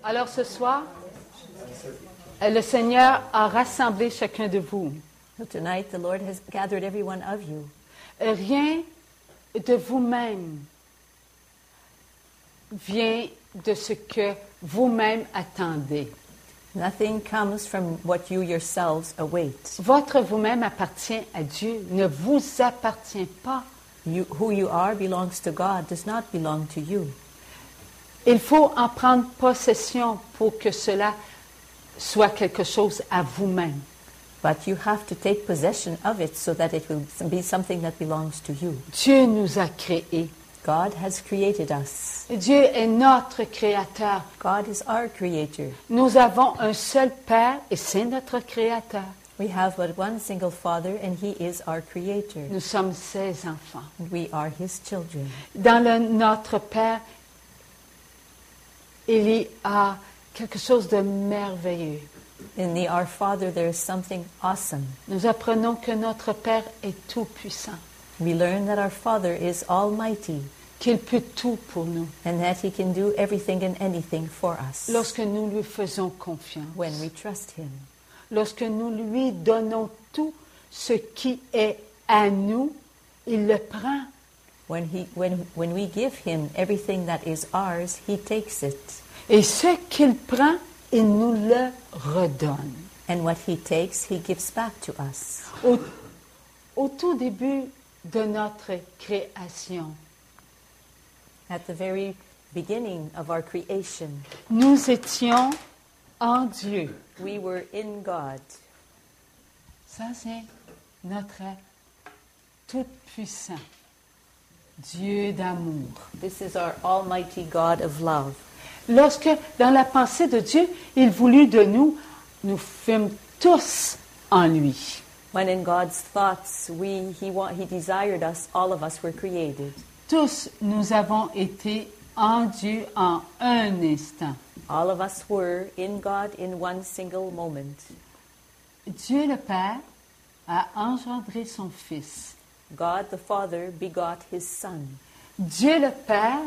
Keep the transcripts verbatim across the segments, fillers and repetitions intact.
Alors ce soir, le Seigneur a rassemblé chacun de vous. So tonight the Lord has gathered every one of you. Rien de vous-même vient de ce que vous-même attendez. Nothing comes from what you yourselves await. Votre vous-même appartient à Dieu, ne vous appartient pas. You, who you are belongs to God, does not belong to you. Il faut en prendre possession pour que cela soit quelque chose à vous-même. But you have to take possession of it so that it will be something that belongs to you. Dieu nous a créés. God has created us. Dieu est notre créateur. God is our creator. Nous avons un seul Père et c'est notre créateur. We have but one single Father and He is our creator. Nous sommes ses enfants. And we are His children. Dans le, notre Père, il y a quelque chose de merveilleux. In the Our Father there is something awesome. Nous apprenons que notre Père est tout-puissant. We learn that our Father is almighty. Qu'il peut tout pour nous. And that He can do everything and anything for us. Lorsque nous lui faisons confiance. When we trust Him. Lorsque nous lui donnons tout ce qui est à nous, il le prend. When, he, when, when we give Him everything that is ours, He takes it. Et ce qu'il prend, il nous le redonne. And what He takes, He gives back to us. Au, au tout début de notre création, at the very beginning of our creation, nous étions en Dieu. We were in God. Ça, c'est notre tout-puissant Dieu d'amour. This is our almighty God of love. Lorsque, dans la pensée de Dieu, il voulut de nous, nous fûmes tous en lui. When in God's thoughts, we, he, he desired us, all of us were created. Tous, nous avons été en Dieu en un instant. All of us were in God in one single moment. Dieu le Père a engendré son Fils. God the Father begot His Son. Dieu le Père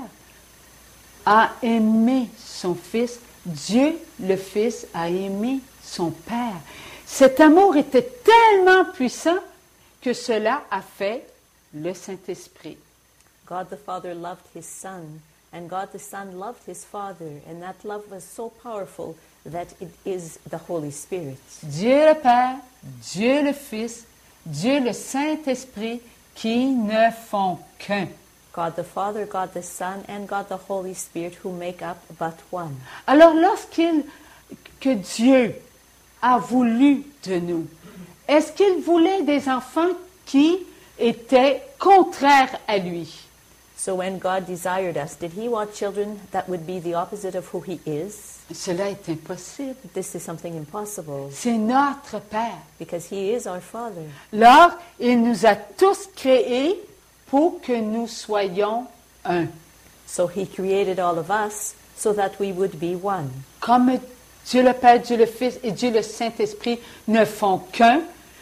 a aimé son Fils. Dieu le Fils a aimé son Père. Cet amour était tellement puissant que cela a fait le Saint-Esprit. God the Father loved His Son, and God the Son loved His Father, and that love was so powerful that it is the Holy Spirit. Dieu le Père, Dieu le Fils, Dieu le Saint-Esprit qui ne font qu'un. God the Father, God the Son, and God the Holy Spirit who make up but one. Alors lorsqu'il que Dieu a voulu de nous, est-ce qu'il voulait des enfants qui étaient contraires à lui? So when God desired us, did He want children that would be the opposite of who He is? Cela est impossible. This is something impossible. C'est notre Père. Because He is our Father. Alors, il nous a tous créés pour que nous soyons un. So He created all of us so that we would be one. Comme Dieu le Père, Dieu le Fils et Dieu le Saint-Esprit ne font qu'un,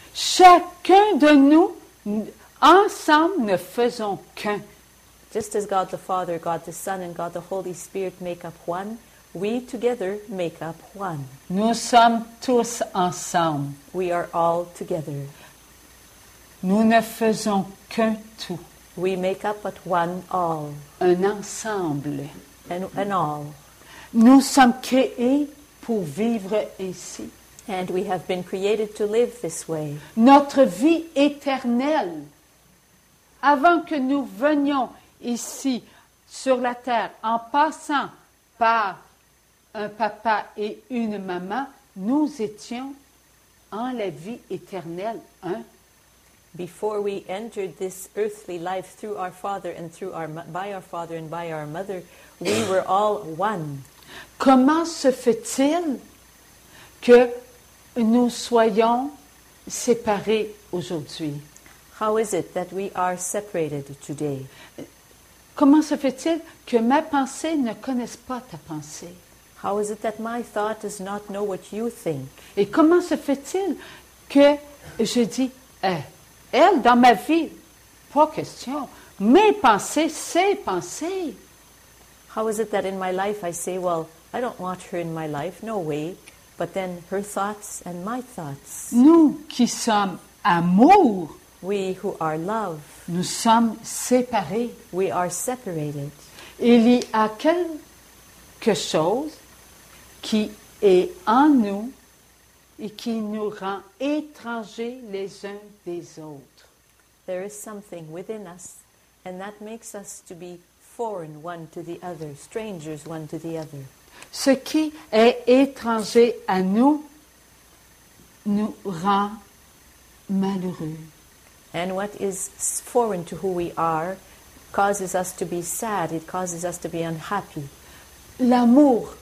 chacun de nous, ensemble, ne faisons qu'un. Just as God the Father, God the Son, and God the Holy Spirit make up one, we together make up one. Nous sommes tous ensemble. We are all together. Nous ne faisons qu'un tout. We make up but one all. Un ensemble. An, an all. Nous sommes créés pour vivre ainsi. And we have been created to live this way. Notre vie éternelle, avant que nous venions ici sur la terre, en passant par un papa et une maman, nous étions en la vie éternelle un. Before we entered this earthly life through our father and through our by our father and by our mother, we were all one. Comment se fait-il que nous soyons séparés aujourd'hui? How is it that we are separated today? Comment se fait-il que ma pensée ne connaisse pas ta pensée? How is it that my thought does not know what you think? Et comment se fait-il que je dis, eh, elle, dans ma vie, pas question, mes pensées, ses pensées. How is it that in my life I say, well, I don't want her in my life, no way. But then her thoughts and my thoughts. Nous qui sommes amour, We who are love, nous sommes séparés. we are separated. Il y a quelque chose qui est en nous et qui nous rend étrangers les uns des autres. There is something within us, and that makes us to be foreign one to the other, strangers one to the other. Ce qui est étranger à nous nous rend malheureux. And what is foreign to who we are causes us to be sad, it causes us to be unhappy. L'amour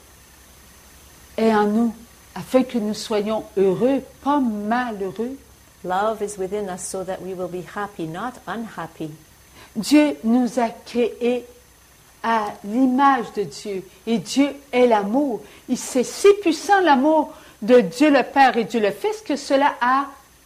est en nous afin que nous soyons heureux, pas malheureux. Love is within us so that we will be happy, not unhappy. Dieu nous a créés à l'image de Dieu et Dieu est l'amour. Et c'est si puissant l'amour de Dieu le Père et Dieu le Fils que cela a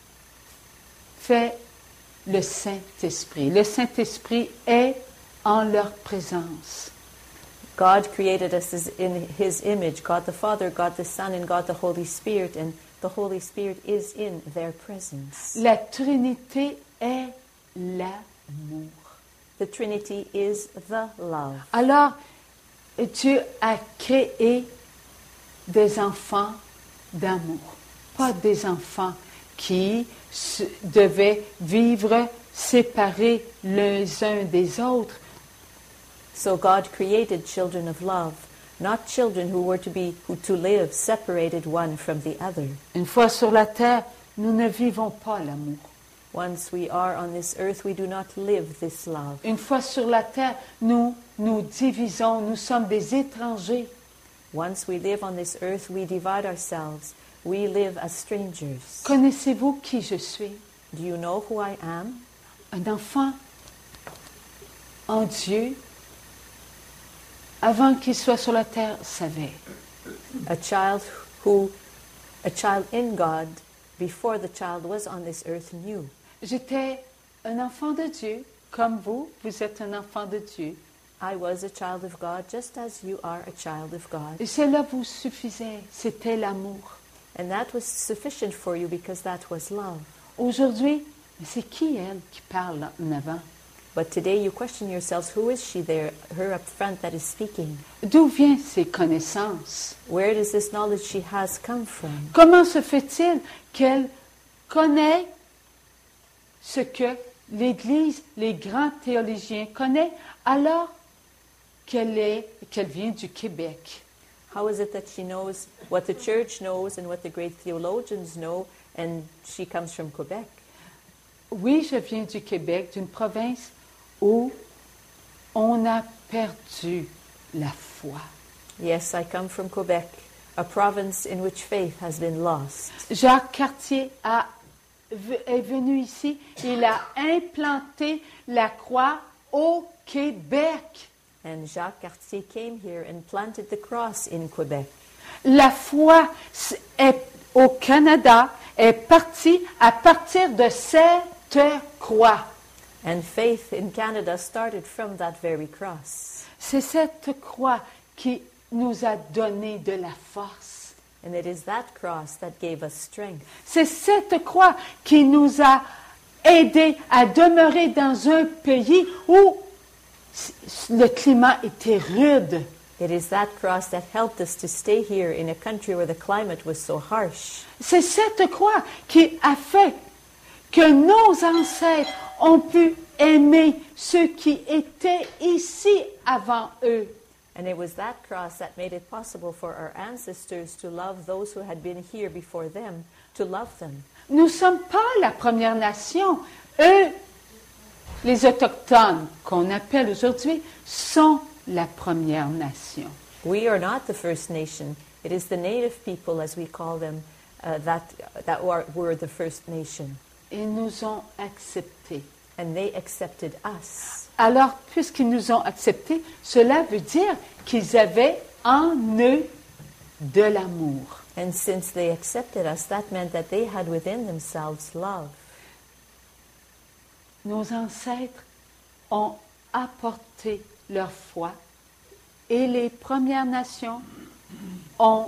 fait le Saint-Esprit. Le Saint-Esprit est en leur présence. God created us as in His image, God the Father, God the Son, and God the Holy Spirit, and the Holy Spirit is in their presence. La Trinité est l'amour. The Trinity is the love. Alors, Dieu a créé des enfants d'amour, pas des enfants qui se- devaient vivre séparés les uns des autres. So God created children of love, not children who were to be who to live separated one from the other. Une fois sur la terre, nous ne vivons pas l'amour. Once we are on this earth, we do not live this love. Une fois sur la terre, nous nous divisons, nous sommes des étrangers. Once we live on this earth, we divide ourselves. We live as strangers. Connaissez-vous qui je suis? Do you know who I am? Un enfant en Dieu, avant qu'il soit sur la terre, savait. A child who, a child in God, before the child was on this earth, knew. J'étais un enfant de Dieu, comme vous, vous êtes un enfant de Dieu. I was a child of God, just as you are a child of God. Et cela vous suffisait, c'était l'amour. And that was sufficient for you because that was love. Aujourd'hui, mais c'est qui elle qui parle en avant? But today you question yourselves, who is she there, her up front that is speaking? D'où viennent ces connaissances? Where does this knowledge she has come from? Comment se fait-il qu'elle connaît ce que l'Église, les grands théologiens connaissent, alors qu'elle est, qu'elle vient du Québec? How is it that she knows what the church knows and what the great theologians know, and she comes from Quebec? Oui, je viens du Québec, d'une province où on a perdu la foi. Yes, I come from Quebec, a province in which faith has been lost. Jacques Cartier a, est venu ici, il a implanté la croix au Québec. And Jacques Cartier came here and planted the cross in Quebec. La foi est, au Canada est partie à partir de cette croix. And faith in Canada started from that very cross. C'est cette croix qui nous a donné de la force. And it is that cross that gave us strength. C'est cette croix qui nous a aidés à demeurer dans un pays où le climat était rude. It is that cross that helped us to stay here in a country where the climate was so harsh. C'est cette croix qui a fait que nos ancêtres ont pu aimer ceux qui étaient ici avant eux. And it was that cross that made it possible for our ancestors to love those who had been here before them, to love them. Nous ne sommes pas la Première Nation. Eux, les Autochtones, qu'on appelle aujourd'hui, sont la Première Nation. We are not the First Nation. It is the native people, as we call them, uh, that, that were, were the First Nation. Ils nous ont acceptés. And they accepted us. Alors, puisqu'ils nous ont acceptés, cela veut dire qu'ils avaient en eux de l'amour. And since they accepted us, that meant that they had within themselves love. Nos ancêtres ont apporté leur foi et les Premières Nations ont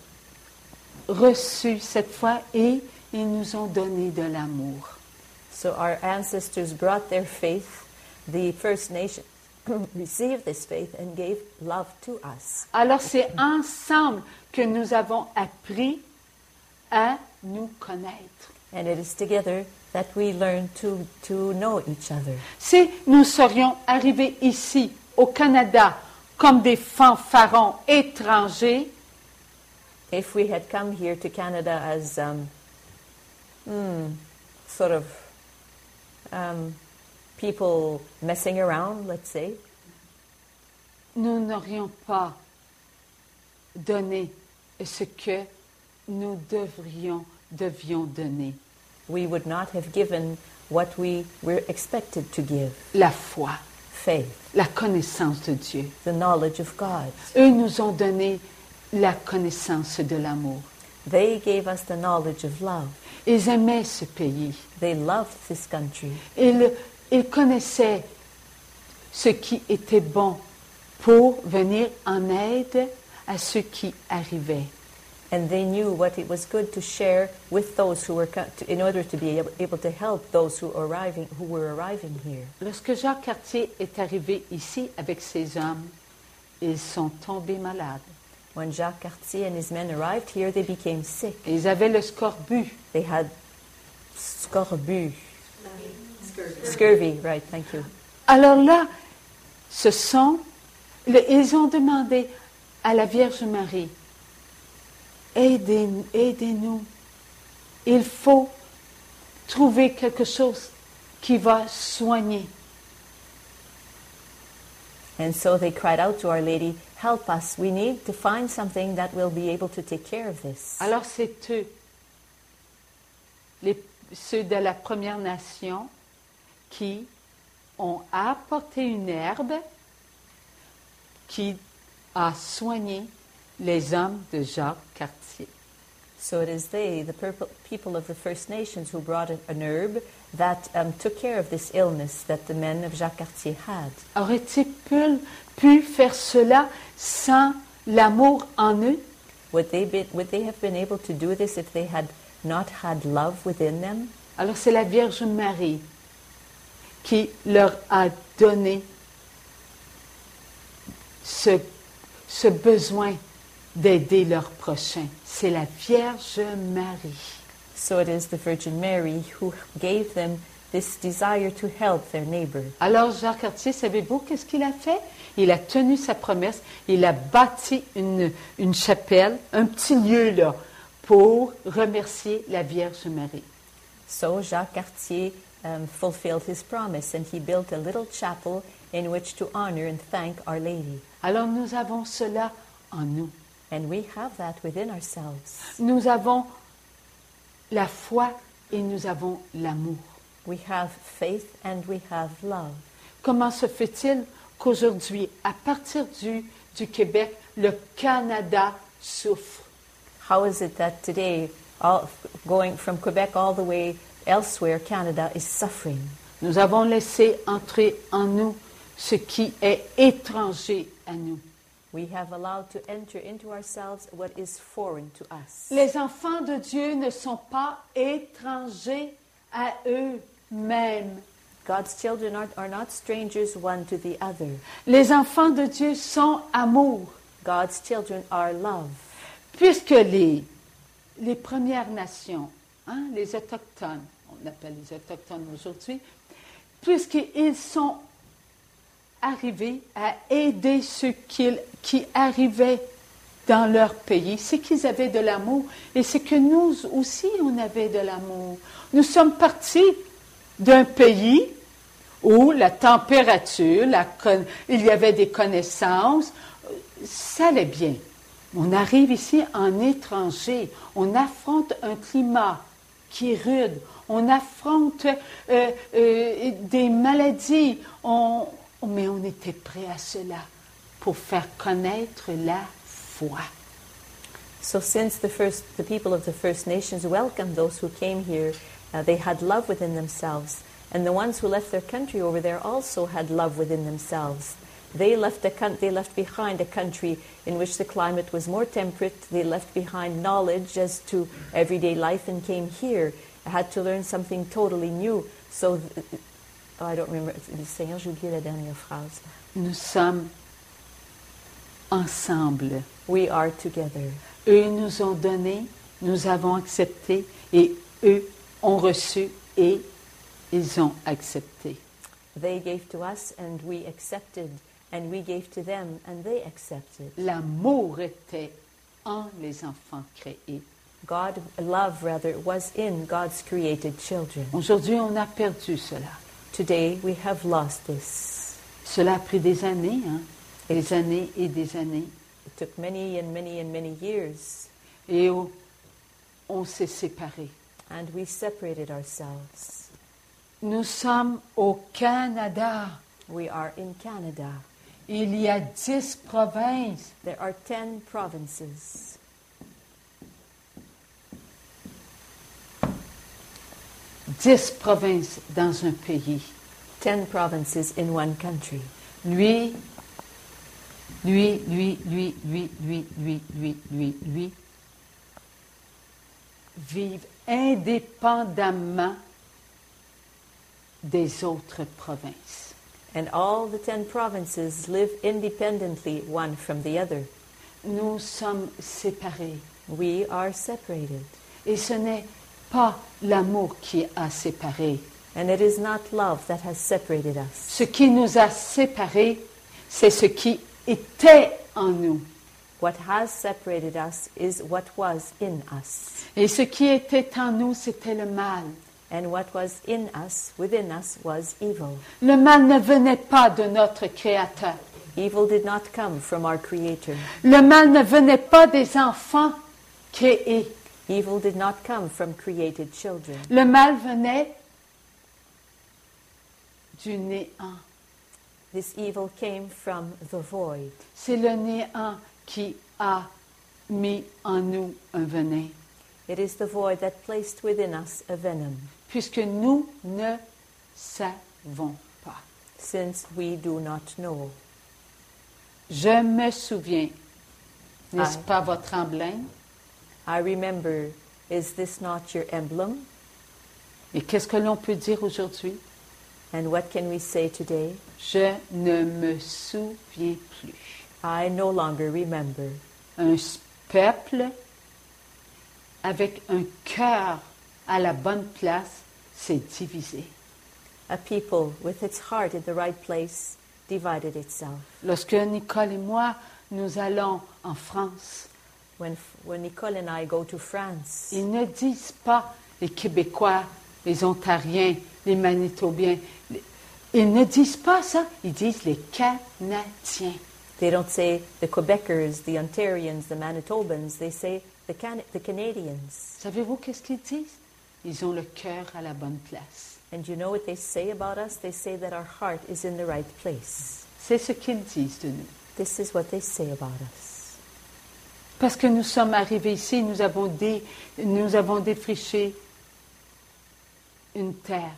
reçu cette foi et ils nous ont donné de l'amour. So our ancestors brought their faith. The First Nations received this faith and gave love to us. Alors c'est ensemble que nous avons appris à nous connaître. And it is together that we learn to, to know each other. Si nous serions arrivés ici, au Canada, comme des fanfarons étrangers, If we had come here to Canada as um, hmm, sort of um, people messing around, let's say, nous n'aurions pas donné ce que nous devrions, devions donner, we would not have given what we were expected to give, la foi, faith, la connaissance de Dieu. the knowledge of God. Eux nous ont donné la connaissance de l'amour. They gave us the knowledge of love. Ils aimaient ce pays. They loved this country. Ils, ils connaissaient ce qui était bon pour venir en aide à ceux qui arrivaient. And they knew what it was good to share with those who were, co- to, in order to be able, able to help those who, arriving, who were arriving here. Lorsque Jacques Cartier est arrivé ici avec ses hommes, ils sont tombés malades. When Jacques Cartier and his men arrived here, they became sick. Ils avaient le scorbut. They had scorbut. Scurvy. Scurvy, right, thank you. Alors là, ce sont, le- ils ont demandé à la Vierge Marie, Aidez, aidez-nous. Il faut trouver quelque chose qui va soigner. And so they cried out to Our Lady, help us, we need to find something that will be able to take care of this. Alors c'est eux, les, ceux de la Première Nation, qui ont apporté une herbe qui a soigné les hommes de Jacques Cartier. So it is they, the purple- people of the First Nations, who brought a- an herb that um, took care of this illness that the men of Jacques Cartier had. Auraient-ils pu, pu faire cela sans l'amour en eux? Would they, be, would they have been able to do this if they had not had love within them? Alors c'est la Vierge Marie qui leur a donné ce, ce besoin d'aider leurs prochains. C'est la Vierge Marie. So it is the Virgin Mary who gave them this desire to help their neighbor. Alors Jacques Cartier, savez-vous qu'est-ce qu'il a fait? Il a tenu sa promesse, il a bâti une, une chapelle, un petit lieu là, pour remercier la Vierge Marie. So Jacques Cartier um, fulfilled his promise and he built a little chapel in which to honor and thank Our Lady. Alors nous avons cela en nous. And we have that within ourselves. Nous avons la foi et nous avons l'amour. We have faith and we have love. Comment se fait-il qu'aujourd'hui, à partir du, du Québec, le Canada souffre? How is it that today, all, going from Quebec all the way elsewhere, Canada is suffering? Nous avons laissé entrer en nous ce qui est étranger à nous. We have allowed to enter into ourselves what is foreign to us. Les enfants de Dieu ne sont pas étrangers à eux-mêmes. God's children are, are not strangers one to the other. Les enfants de Dieu sont amour. God's children are love. Puisque les, les Premières Nations, hein, les Autochtones, on appelle les Autochtones aujourd'hui, puisqu'ils sont arrivés à aider ceux qui, qui arrivaient dans leur pays, c'est qu'ils avaient de l'amour et c'est que nous aussi on avait de l'amour. Nous sommes partis d'un pays où la température, la, il y avait des connaissances, ça allait bien. On arrive ici en étranger, on affronte un climat qui est rude, on affronte euh, euh, des maladies, on, mais on était prêt à cela pour faire connaître la foi. So since the first, the people of the First Nations welcomed those who came here, uh, they had love within themselves. And the ones who left their country over there also had love within themselves. They left, a con- they left behind a country in which the climate was more temperate. They left behind knowledge as to everyday life and came here. I had to learn something totally new. So, th- oh, I don't remember. Seigneur, j'ai oublié la dernière phrase. Nous sommes ensemble. We are together. Eux nous ont donné, nous avons accepté, et eux ont reçu et ils ont accepté. They gave to us and we accepted, and we gave to them and they accepted. L'amour était en les enfants créés. God, love rather, was in God's created children. Aujourd'hui, on a perdu cela. Today we have lost this. Cela a pris des années, hein? Des années et des années. It took many and many and many years. Et on, on s'est séparés. And we separated ourselves. Nous sommes au Canada. We are in Canada. Il y a dix provinces. There are ten provinces. Dix provinces dans un pays. Ten provinces in one country. Lui, lui, lui, lui, lui, lui, lui, lui, lui, lui, vivent indépendamment des autres provinces. And all the ten provinces live independently one from the other. Nous sommes séparés. We are separated. Et ce n'est pas l'amour qui a séparé. And it is not love that has separated us. Ce qui nous a séparés, c'est ce qui était en nous. What has separated us is what was in us. Et ce qui était en nous, c'était le mal. And what was in us, within us, was evil. Le mal ne venait pas de notre Créateur. Evil did not come from our Creator. Le mal ne venait pas des enfants créés. Evil did not come from created children. Le mal venait du néant. This evil came from the void. C'est le néant qui a mis en nous un venin, It is the void that placed within us a venom, puisque nous ne savons pas. since we do not know. Je me souviens, n'est-ce Aye. pas votre emblème? I remember, is this not your emblem? Et qu'est-ce que l'on peut dire aujourd'hui? And what can we say today? Je ne me souviens plus. I no longer remember. Un peuple avec un cœur à la bonne place s'est divisé. A people with its heart in the right place divided itself. Lorsque Nicole et moi, nous allons en France, When, when Nicole and I go to France, ils ne disent pas les Québécois, les Ontariens, les Manitobiens. les- Ils ne disent pas ça, ils disent les Canadiens. they don't say the Quebecers, the Ontarians, the Manitobans. They say the, Can- the Canadians. Savez-vous qu'est-ce qu'ils disent? Ils ont le cœur à la bonne place. And you know what they say about us? They say that our heart is in the right place. C'est ce qu'ils disent de nous. This is what they say about us. Parce que nous sommes arrivés ici, nous avons, dé, nous avons défriché une terre.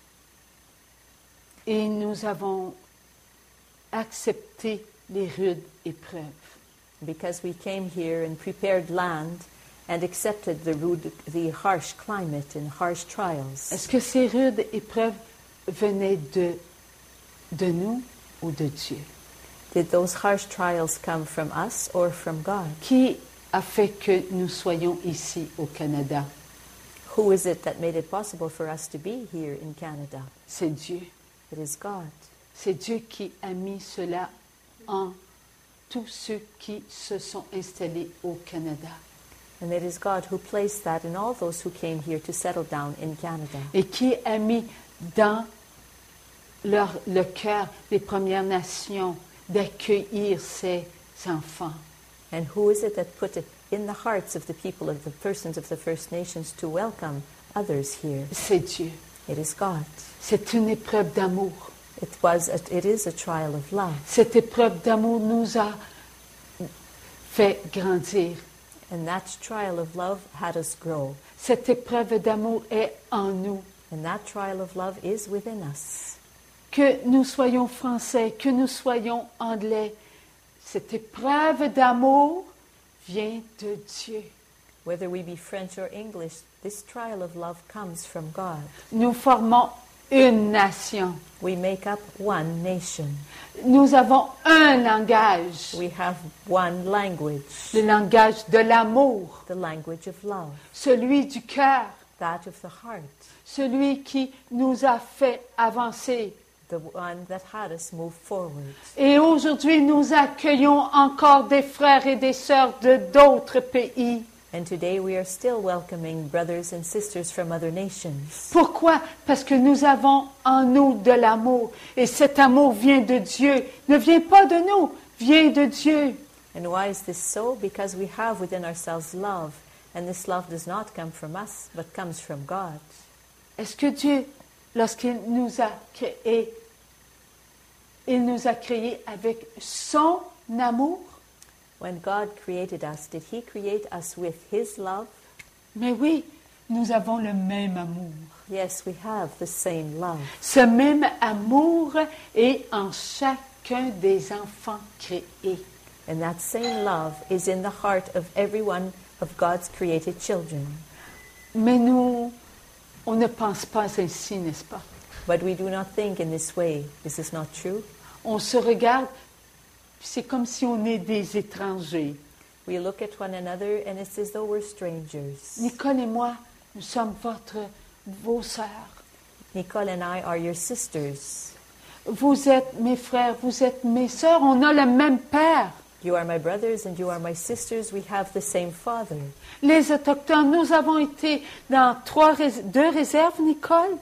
Et nous avons accepté les rudes épreuves. Because we came here and prepared land and accepted the rude, the harsh climate and harsh trials. Est-ce que ces rudes épreuves venaient de, de nous ou de Dieu? Did those harsh trials come from us or from God? Qui a fait que nous soyons ici au Canada? Who is it that made it possible for us to be here in Canada? C'est Dieu. It is God. C'est Dieu qui a mis cela en tous ceux qui se sont installés au Canada. And it is God who placed that in all those who came here to settle down in Canada. Et qui a mis dans leur, le cœur des Premières Nations d'accueillir ses enfants. And who is it that put it in the hearts of the people, of the persons of the First Nations, to welcome others here? C'est Dieu. It is God. C'est une épreuve d'amour. It was. A, it is a trial of love. Cette épreuve d'amour nous a fait grandir. And that trial of love had us grow. Cette épreuve d'amour est en nous. And that trial of love is within us. que nous soyons français, que nous soyons anglais, cette épreuve d'amour vient de Dieu. Whether we be French or English, this trial of love comes from God. Nous formons une nation. We make up one nation. Nous avons un langage, We have one language, le langage de l'amour, the language of love, celui du cœur, that of the heart, celui qui nous a fait avancer. the one that had us move forward. Et aujourd'hui, nous accueillons encore des frères et des sœurs de d'autres pays. And today we are still welcoming brothers and sisters from other nations. Pourquoi? Parce que nous avons en nous de l'amour. Et cet amour vient de Dieu. Ne vient pas de nous, vient de Dieu. And why is this so? Because we have within ourselves love, and this love does not come from us, but comes from God. Est-ce que Dieu, lorsqu'il nous a créés, il nous a créés avec son amour? When God created us, did He create us with His love? Mais oui, nous avons le même amour. Yes, we have the same love. Ce même amour est en chacun des enfants créés. And that same love is in the heart of every one of God's created children. Mais nous, on ne pense pas ainsi, n'est-ce pas? But we do not think in this way. Is this not true? On se regarde, c'est comme si on est des étrangers. We look at one another and it's as though we're strangers. Nicole et moi, nous sommes votre, vos sœurs. Nicole and I are your sisters. Vous êtes mes frères, vous êtes mes sœurs, on a le même père. You are my brothers and you are my sisters. We have the same Father. Les Autochtones, nous avons été dans trois, rés- deux réserves, Nicole.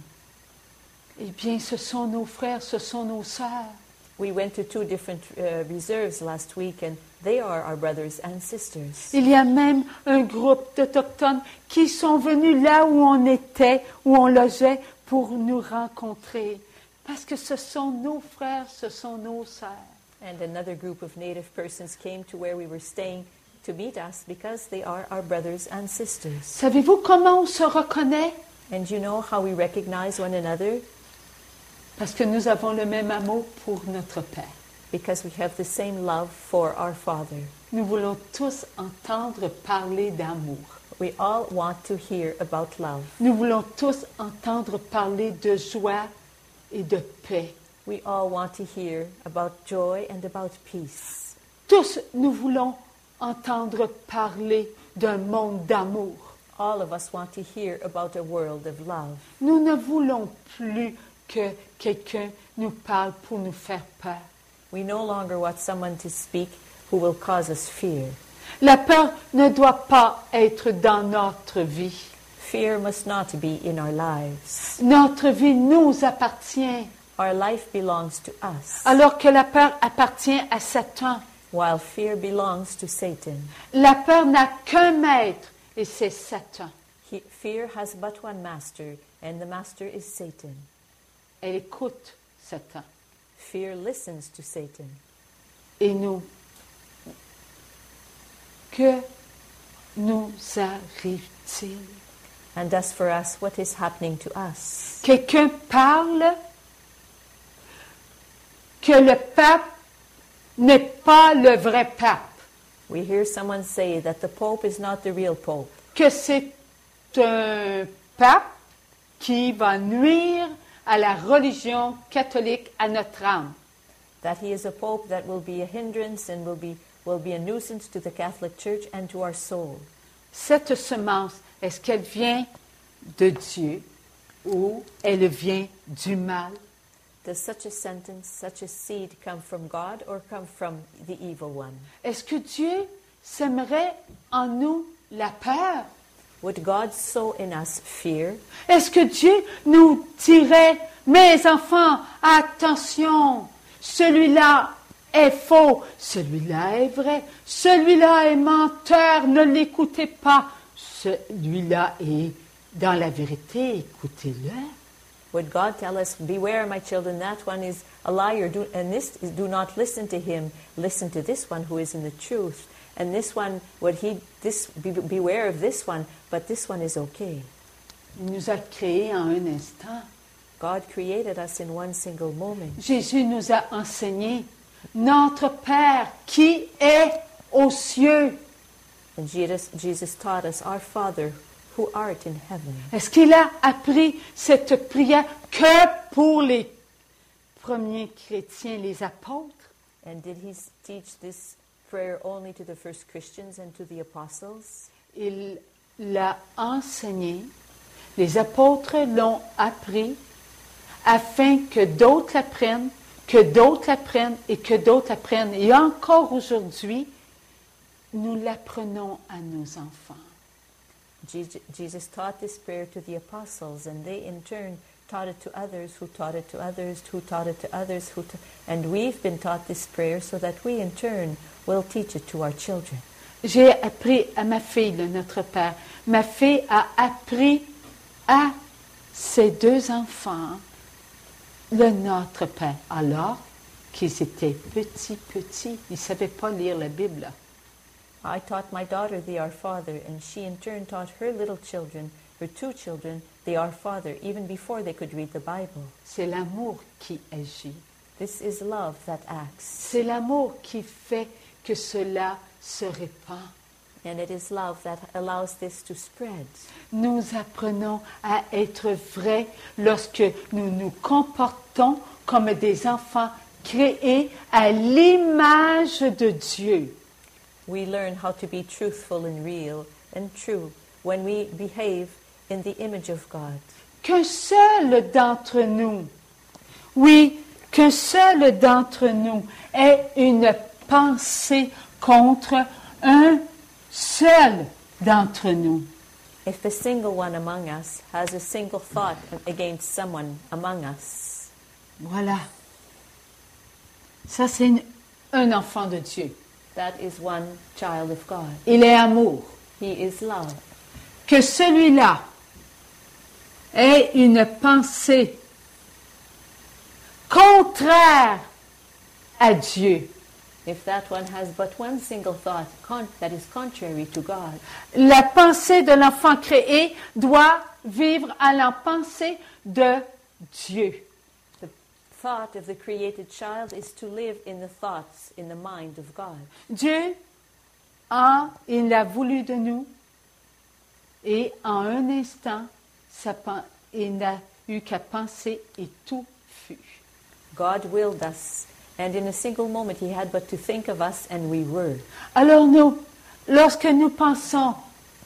Eh bien, ce sont nos frères, ce sont nos sœurs. We went to two different uh, reserves last week and they are our brothers and sisters. Il y a même un groupe d'Autochtones qui sont venus là où on était, où on logeait, pour nous rencontrer. Parce que ce sont nos frères, ce sont nos sœurs. And another group of native persons came to where we were staying to meet us because they are our brothers and sisters. Savez-vous comment on se reconnaît? And you know how we recognize one another? Parce que nous avons le même amour pour notre Père. Because we have the same love for our Father. Nous voulons tous entendre parler d'amour. We all want to hear about love. Nous voulons tous entendre parler de joie et de paix. We all want to hear about joy and about peace. Tous, nous voulons entendre parler d'un monde d'amour. All of us want to hear about a world of love. Nous ne voulons plus que quelqu'un nous parle pour nous faire peur. We no longer want someone to speak who will cause us fear. La peur ne doit pas être dans notre vie. Fear must not be in our lives. Notre vie nous appartient, Our life belongs to us, alors que la peur appartient à Satan. while fear belongs to Satan. La peur n'a qu'un maître, et c'est Satan. He, fear has but one master, and the master is Satan. Elle écoute Satan. Fear listens to Satan. Et nous, que nous arrive-t-il? And as for us, what is happening to us? Quelqu'un parle que le pape n'est pas le vrai pape, We hear someone say that the Pope is not the real Pope, que c'est un pape qui va nuire à la religion catholique, à notre âme. that he is a Pope that will be a hindrance and will be, will be a nuisance to the Catholic Church and to our soul. Cette semence, est-ce qu'elle vient de Dieu ou elle vient du mal? Does such a sentence, such a seed come from God or come from the evil one? Est-ce que Dieu sèmerait en nous la peur? Would God sow in us fear? Est-ce que Dieu nous dirait, mes enfants, attention, celui-là est faux, celui-là est vrai, celui-là est menteur, ne l'écoutez pas, celui-là est dans la vérité, écoutez-le. Would God tell us, beware, my children, that one is a liar, do, and this is, do not listen to him. Listen to this one who is in the truth. And this one, would he, this, be, beware of this one, but this one is okay. Il nous a créés en un instant. God created us in one single moment. Jésus nous a enseigné, notre Père qui est aux cieux. And Jesus, Jesus taught us, our Father, who art in heaven. Est-ce qu'il a appris cette prière que pour les premiers chrétiens, les apôtres? And did he s- teach this prayer only to the first Christians and to the apostles? Il l'a enseigné, les apôtres l'ont appris afin que d'autres l'apprennent, que d'autres l'apprennent et que d'autres l'apprennent. Et encore aujourd'hui, nous l'apprenons à nos enfants. Je- Jesus taught this prayer to the apostles, and they in turn taught it to others, who taught it to others, who taught it to others, who ta- and we've been taught this prayer so that we in turn will teach it to our children. J'ai appris à ma fille le Notre Père. Ma fille a appris à ses deux enfants le Notre Père, alors qu'ils étaient petits, petits. Ils ne savaient pas lire la Bible. I taught my daughter the Our Father, and she in turn taught her little children, her two children, the Our Father, even before they could read the Bible. C'est l'amour qui agit. This is love that acts, C'est l'amour qui fait que cela se répand. and it is love that allows this to spread. Nous apprenons à être vrais lorsque nous nous comportons comme des enfants créés à l'image de Dieu. We learn how to be truthful and real and true when we behave in the image of God. Qu'un seul d'entre nous, oui, qu'un seul d'entre nous ait une pensée contre un seul d'entre nous. If a single one among us has a single thought against someone among us, Voilà. Ça, c'est une- un enfant de Dieu. that is one child of God. Il est amour. He is love. Que celui-là ait une pensée contraire à Dieu. If that one has but one single thought con- that is contrary to God, La pensée de l'enfant créé doit vivre à la pensée de Dieu. the thought of the created child is to live in the thoughts, in the mind of God. Dieu a, il l'a voulu de nous et en un instant, sa pen- il n'a eu qu'à penser et tout fut. God willed us, and in a single moment he had but to think of us, and we were. Alors nous, lorsque nous pensons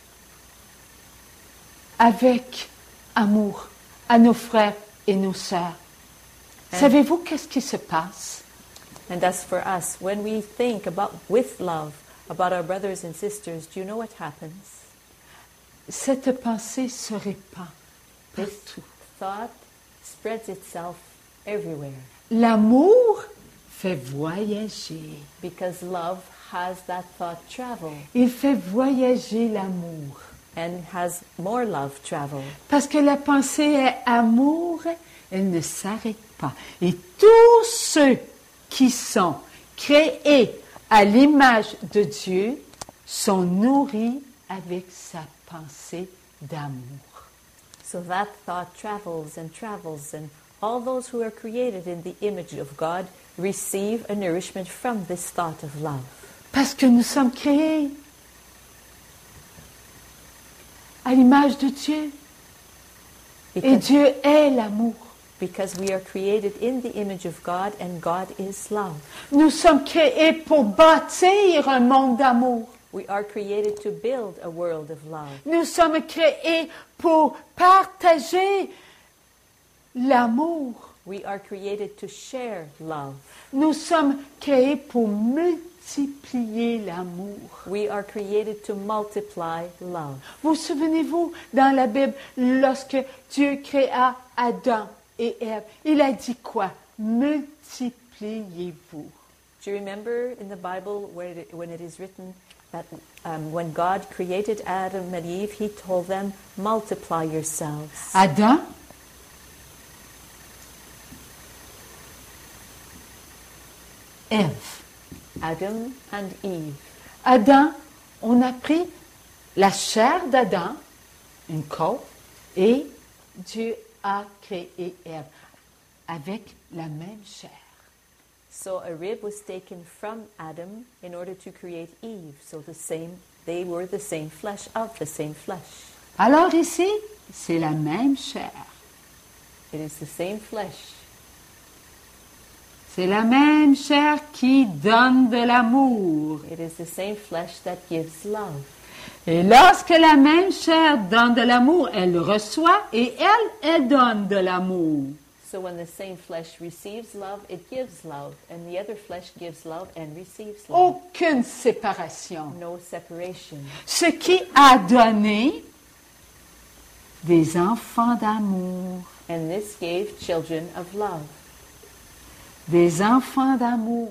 avec amour à nos frères et nos sœurs, Hein? savez-vous qu'est-ce qui se passe? And as for us, when we think about with love about our brothers and sisters, do you know what happens? Cette pensée se répand This partout. thought spreads itself everywhere L'amour fait voyager. because love has that thought travel Il fait voyager l'amour. and has more love travel. Parce que la pensée est amour, elle ne s'arrête pas. Et tous ceux qui sont créés à l'image de Dieu sont nourris avec sa pensée d'amour. So that thought travels and travels, and all those who are created in the image of God receive a nourishment from this thought of love. Parce que nous sommes créés à l'image de Dieu. Et Because, Dieu est l'amour. because we are created in the image of God, and God is love. Nous sommes créés pour bâtir un monde d'amour. We are created to build a world of love. Nous sommes créés pour partager l'amour. We are created to share love. Nous sommes créés pour multiplier l'amour. We are created to multiply love. Vous souvenez-vous, dans la Bible, lorsque Dieu créa Adam et Ève, il a dit quoi? Multipliez-vous. Do you remember in the Bible where it, when it is written that um, when God created Adam and Eve, he told them, multiply yourselves. Adam, Ève. Adam and Eve. Adam, on a pris la chair d'Adam, une côte, et Dieu a créé Ève avec la même chair. So a rib was taken from Adam in order to create Eve. So the same, they were the same flesh of the same flesh. Alors ici, c'est la même chair. It is the same flesh. C'est la même chair qui donne de l'amour. It is the same flesh that gives love. Et lorsque la même chair donne de l'amour, elle reçoit et elle, elle donne de l'amour. So when the same flesh receives love, it gives love, and the other flesh gives love and receives love. Aucune séparation. No separation. Ce qui a donné des enfants d'amour. And this gave children of love. Des enfants d'amour.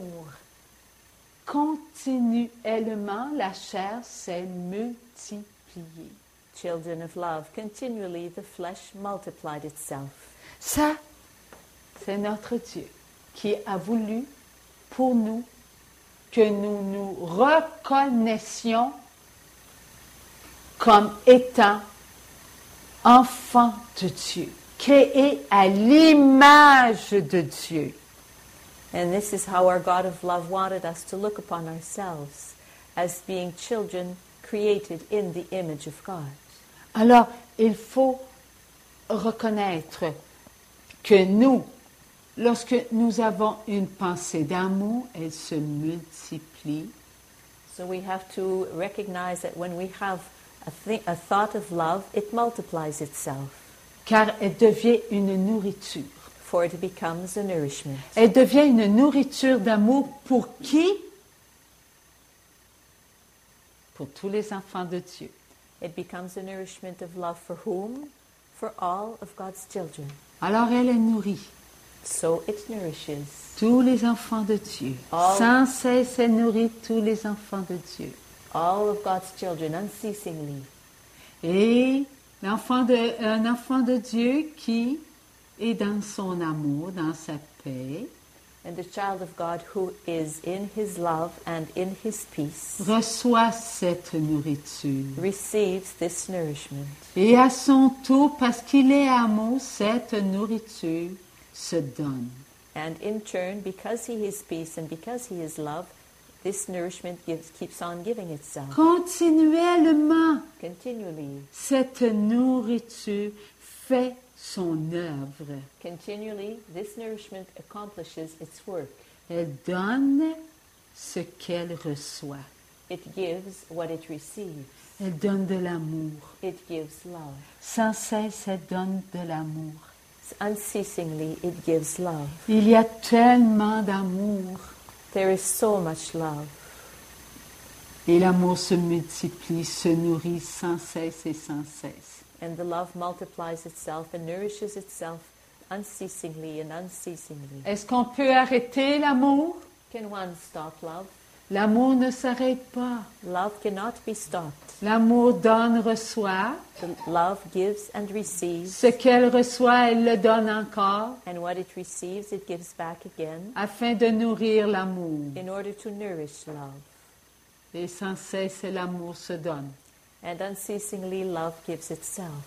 Continuellement, la chair s'est multipliée. Children of love. Continually the flesh multiplied itself. Ça, c'est notre Dieu qui a voulu pour nous que nous nous reconnaissions comme étant enfants de Dieu, créés à l'image de Dieu. And this is how our God of love wanted us to look upon ourselves, as being children created in the image of God. Alors, il faut reconnaître que nous, lorsque nous avons une pensée d'amour, elle se multiplie. So we have to recognize that when we have a, th- a thought of love, it multiplies itself, Car elle devient une nourriture. for it becomes a nourishment. Elle devient une nourriture d'amour pour qui? Pour tous les enfants de Dieu. It becomes a nourishment of love for whom? For all of God's children. Alors elle est nourrie. So it nourishes Tous les enfants de Dieu. All- Sans cesse, elle nourrit tous les enfants de Dieu. all of God's children unceasingly. Et l'enfant de, un enfant de Dieu qui est dans son amour, dans sa paix, And the child of God who is in his love and in his peace reçoit cette nourriture. receives this nourishment. Et à son tour, parce qu'il est amour, cette nourriture se donne. And in turn, because he is peace and because he is love, this nourishment gives, keeps on giving itself Continuellement, continually. cette nourriture fait son œuvre. Continually, this nourishment accomplishes its work. Elle donne ce qu'elle reçoit. It gives what it receives. Elle donne de l'amour. It gives love. Sans cesse, elle donne de l'amour. Unceasingly, it gives love. Il y a tellement d'amour. There is so much love. Et l'amour se multiplie, se nourrit sans cesse et sans cesse. And the love multiplies itself and nourishes itself unceasingly and unceasingly. Est-ce qu'on peut arrêter l'amour? Can one stop love? L'amour ne s'arrête pas. Love cannot be stopped. L'amour donne, reçoit. The love gives and receives, Ce qu'elle reçoit, elle le donne encore and what it receives, it gives back again afin de nourrir l'amour. in order to nourish love. Et sans cesse, l'amour se donne. And unceasingly, love gives itself.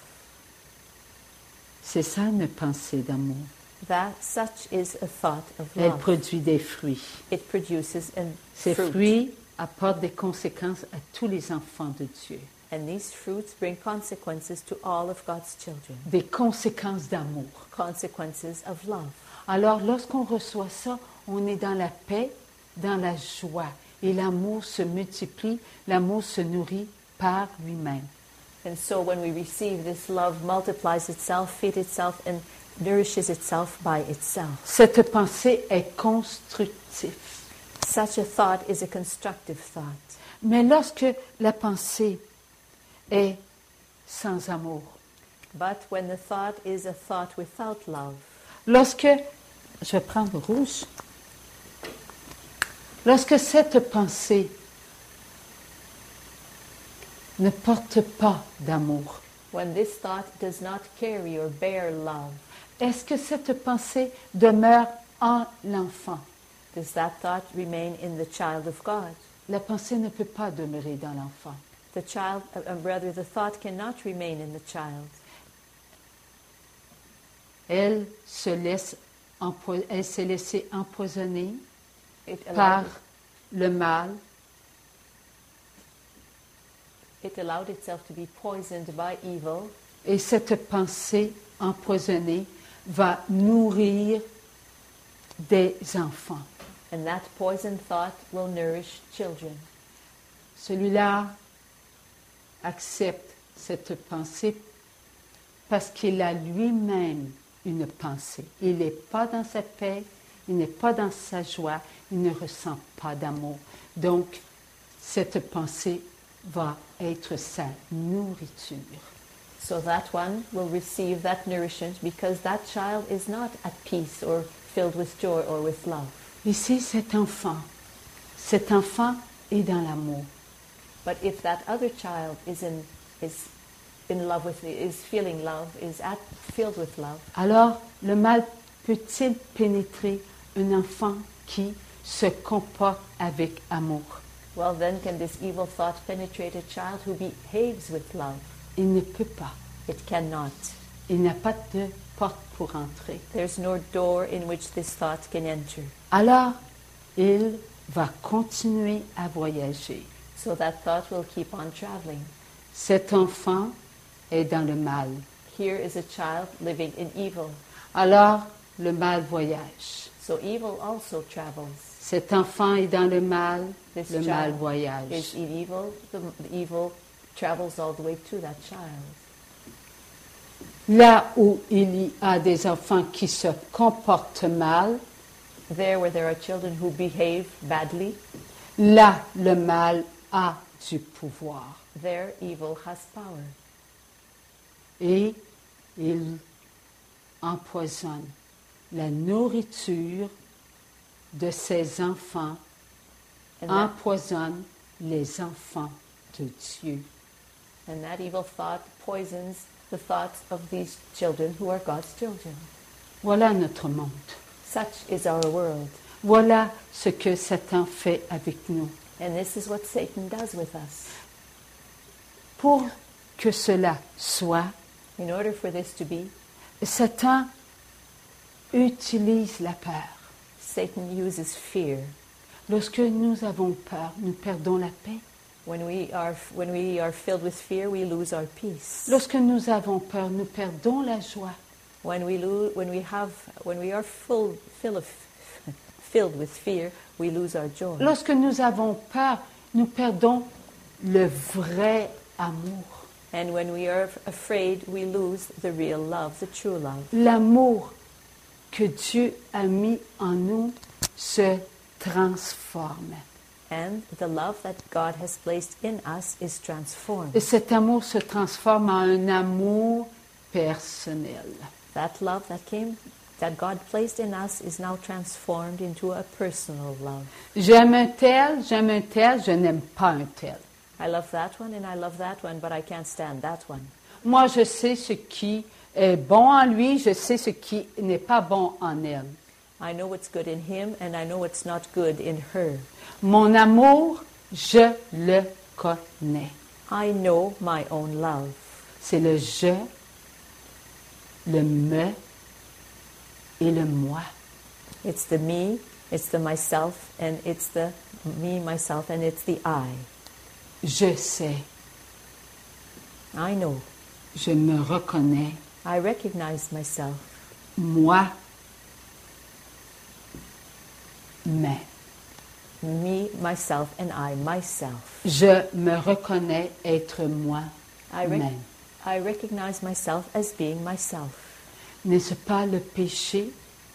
C'est ça une pensée d'amour. That such is a thought of Elle love. produit des fruits. It produces a Ces fruit. fruits apportent des conséquences à tous les enfants de Dieu. And these fruits bring consequences to all of God's children. Des conséquences d'amour. Consequences of love. Alors, lorsqu'on reçoit ça, on est dans la paix, dans la joie. Et l'amour se multiplie, l'amour se nourrit par lui-même. And so when we receive this love, multiplies itself, feeds itself, and nourishes itself by itself. Cette pensée est constructive. Such a thought is a constructive thought. Mais lorsque la pensée est sans amour, But when the thought is a thought without love, lorsque, je vais prendre le rouge, lorsque cette pensée ne porte pas d'amour, when this thought does not carry or bear love, est-ce que cette pensée demeure en l'enfant? does that thought remain in the child of God? La pensée ne peut pas demeurer dans l'enfant. The child, uh, uh, rather, the thought cannot remain in the child. elle se laisse empo- elle s'est laissée empoisonner It par allowed, le mal. it allowed itself to be poisoned by evil, Et cette pensée empoisonnée va nourrir des enfants. and that poisoned thought will nourish children. Celui-là accepte cette pensée parce qu'il a lui-même une pensée. Il n'est pas dans sa paix, il n'est pas dans sa joie, il ne ressent pas d'amour. Donc, cette pensée va être sa nourriture. So that one will receive that nourishment because that child is not at peace or filled with joy or with love. Ici, cet enfant, cet enfant est dans l'amour. But if that other child is in is in love with is feeling love, is at filled with love, Alors, le mal peut-il pénétrer un enfant qui se comporte avec amour? well then can this evil thought penetrate a child who behaves with love? Il ne peut pas. It cannot. Il n'a pas de porte pour entrer. There's no door in which this thought can enter. Alors, il va continuer à voyager. So that thought will keep on traveling. Cet enfant est dans le mal. Here is a child living in evil. Alors, le mal voyage. So evil also travels. Cet enfant est dans le mal, This le mal child voyage. is in evil. The, the evil travels all the way to that child. Là où il y a des enfants qui se comportent mal, There where there are children who behave badly, là, le mal a du pouvoir. there evil has power. Et il empoisonne la nourriture de ses enfants, And that, empoisonne les enfants de Dieu. and that evil thought poisons the thoughts of these children who are God's children. Voilà notre monde. Such is our world. Voilà ce que Satan fait avec nous. And this is what Satan does with us. Pour que cela soit, In order for this to be, Satan utilise la peur. Satan uses fear. Lorsque nous avons peur, nous perdons la paix. When we are when we are filled with fear, we lose our peace. Lorsque nous avons peur, nous perdons la joie. When we lose, when we have, when we are full, fill of, filled with fear, we lose our joy. Lorsque nous avons peur, nous perdons le vrai amour. And when we are afraid, we lose the real love, the true love. L'amour que Dieu a mis en nous se transforme. And the love that God has placed in us is transformed. Et cet amour se transforme en un amour personnel. That love that came, that God placed in us is now transformed into a personal love. J'aime un tel, j'aime un tel, je n'aime pas un tel. I love that one and I love that one, but I can't stand that one. Moi, je sais ce qui est bon en lui, je sais ce qui n'est pas bon en elle. I know what's good in him and I know what's not good in her. Mon amour, je le connais. I know my own love. C'est le je, le me et le moi. It's the me, it's the myself, and it's the me, myself, and it's the I. Je sais, I know. je me reconnais, I recognize myself. moi, mais. Me, myself, and I, myself. Je me reconnais être I, rec- moi-même. I recognize myself as being myself. N'est-ce pas le péché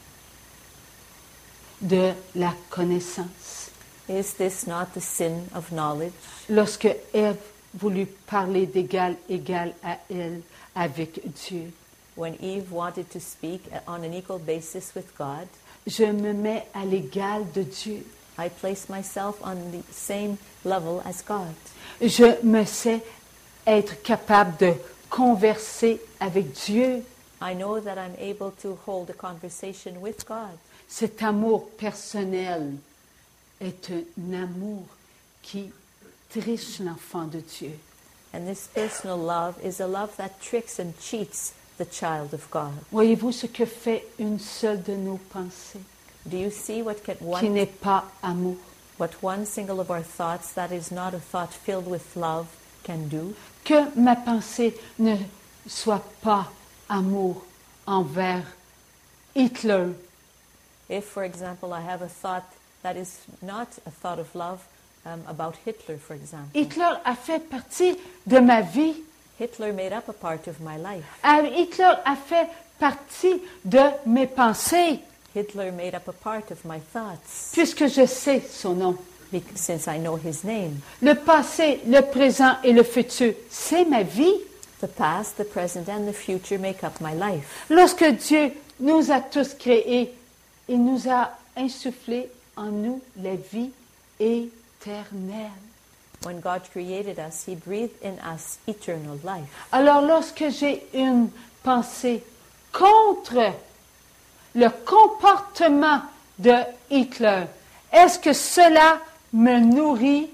de la connaissance? Is this not the sin of knowledge? Lorsque Ève voulut parler d'égal égal à elle avec Dieu, When Eve wanted to speak on an equal basis with God, je me mets à l'égal de Dieu. I place myself on the same level as God. Je me sais être capable de converser avec Dieu. I know that I'm able to hold a conversation with God. Cet amour personnel est un amour qui triche l'enfant de Dieu. And this personal love is a love that tricks and cheats the child of God. Voyez-vous ce que fait une seule de nos pensées, Do you see what can qui one, n'est pas amour? what one single of our thoughts that is not a thought filled with love can do? Que ma pensée ne soit pas amour envers Hitler, If, for example, I have a thought that is not a thought of love um, about Hitler, for example. Hitler a fait partie de ma vie. Hitler made up a part of my life. Ah, Hitler a fait partie de mes pensées, Hitler made up a part of my thoughts, puisque je sais son nom. bec- since I know his name. Le passé, le présent et le futur, c'est ma vie. The past, the present, and the future make up my life. Lorsque Dieu nous a tous créés, il nous a insufflé en nous la vie éternelle. When God created us, He breathed in us eternal life. Alors lorsque j'ai une pensée contre le comportement de Hitler, est-ce que cela me nourrit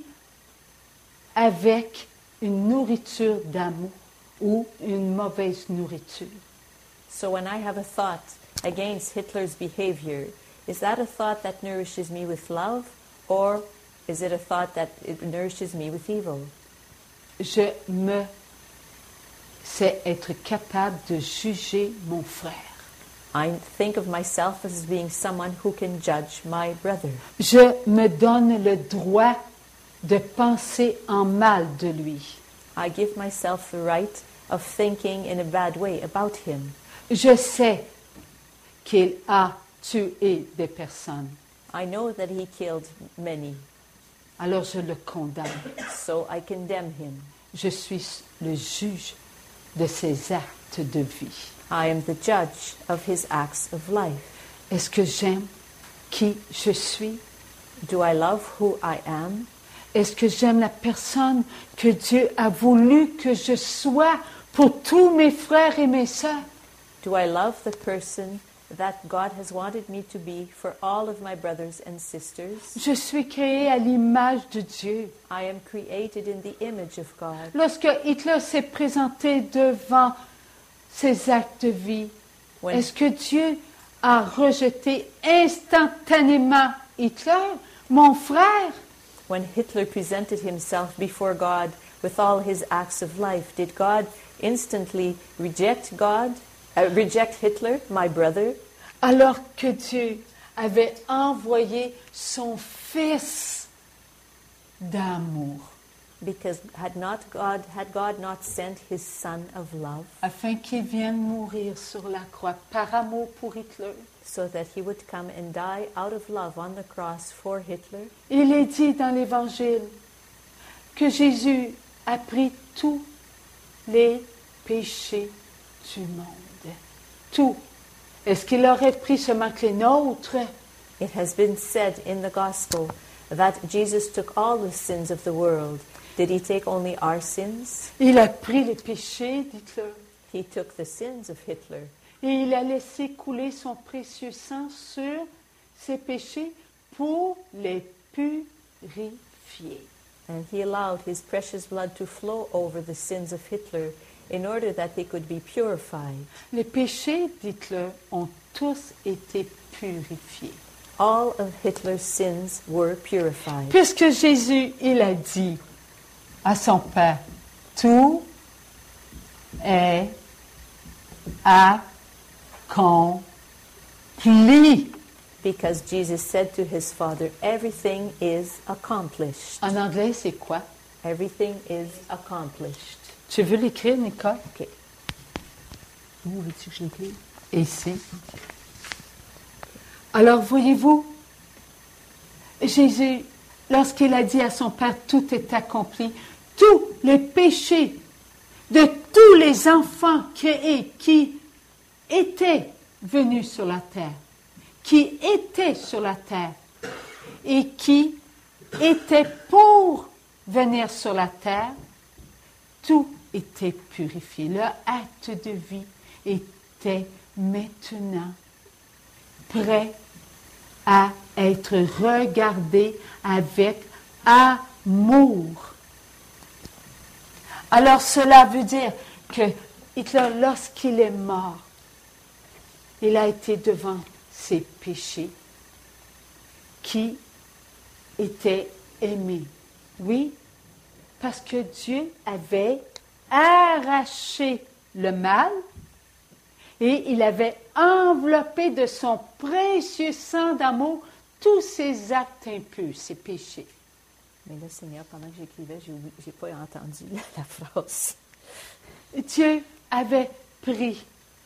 avec une nourriture d'amour ou une mauvaise nourriture? So when I have a thought against Hitler's behavior, is that a thought that nourishes me with love, or is it a thought that it nourishes me with evil? Je me sais être capable de juger mon frère. I think of myself as being someone who can judge my brother. Je me donne le droit de penser en mal de lui. I give myself the right of thinking in a bad way about him. Je sais qu'il a tué des personnes, I know that he killed many, alors je le condamne. so I condemn him. Je suis le juge de ses actes de vie. I am the judge of his acts of life. Est-ce que j'aime qui je suis? Do I love who I am? Est-ce que j'aime la personne que Dieu a voulu que je sois pour tous mes frères et mes sœurs? Do I love the person that God has wanted me to be for all of my brothers and sisters? Je suis créée à l'image de Dieu. I am created in the image of God. Lorsque Hitler s'est présenté devant ses actes de vie, When, est-ce que Dieu a rejeté instantanément Hitler, mon frère? when Hitler presented himself before God with all his acts of life, did God instantly reject God, uh, reject Hitler, my brother? Alors que Dieu avait envoyé son Fils d'amour, Because had not God, had God not sent his Son of love, afin qu'il vienne mourir sur la croix par amour pour Hitler. so that he would come and die out of love on the cross for Hitler? Il est dit dans l'Évangile que Jésus a pris tous les péchés du monde. Tout. Est-ce qu'il aurait pris seulement que les nôtres? It has been said in the gospel that Jesus took all the sins of the world. Did he take only our sins? Il a pris les péchés d'Hitler He took the sins of Hitler, et il a laissé couler son précieux sang sur ses péchés pour les purifier. and he allowed his precious blood to flow over the sins of Hitler in order that they could be purified. Les péchés d'Hitler ont tous été purifiés. All of Hitler's sins were purified. Puisque Jésus, il a dit à son Père, tout est accompli. Because Jesus said to his Father, everything is accomplished. En anglais, c'est quoi? Everything is accomplished. Tu veux l'écrire, Nicole? Okay. Où veux-tu que je l'écrive? Ici. Alors, voyez-vous, Jésus, lorsqu'il a dit à son Père, tout est accompli, tous les péchés de tous les enfants créés qui étaient venus sur la terre, qui étaient sur la terre et qui étaient pour venir sur la terre, tout était purifié. Leur acte de vie était maintenant prêt à être regardé avec amour. Alors cela veut dire que Hitler, lorsqu'il est mort, il a été devant ses péchés qui étaient aimés. Oui, parce que Dieu avait arraché le mal et il avait enveloppé de son précieux sang d'amour tous ses actes impurs, ses péchés. Mais là, Seigneur, pendant que j'écrivais, je n'ai pas entendu la phrase. Dieu avait pris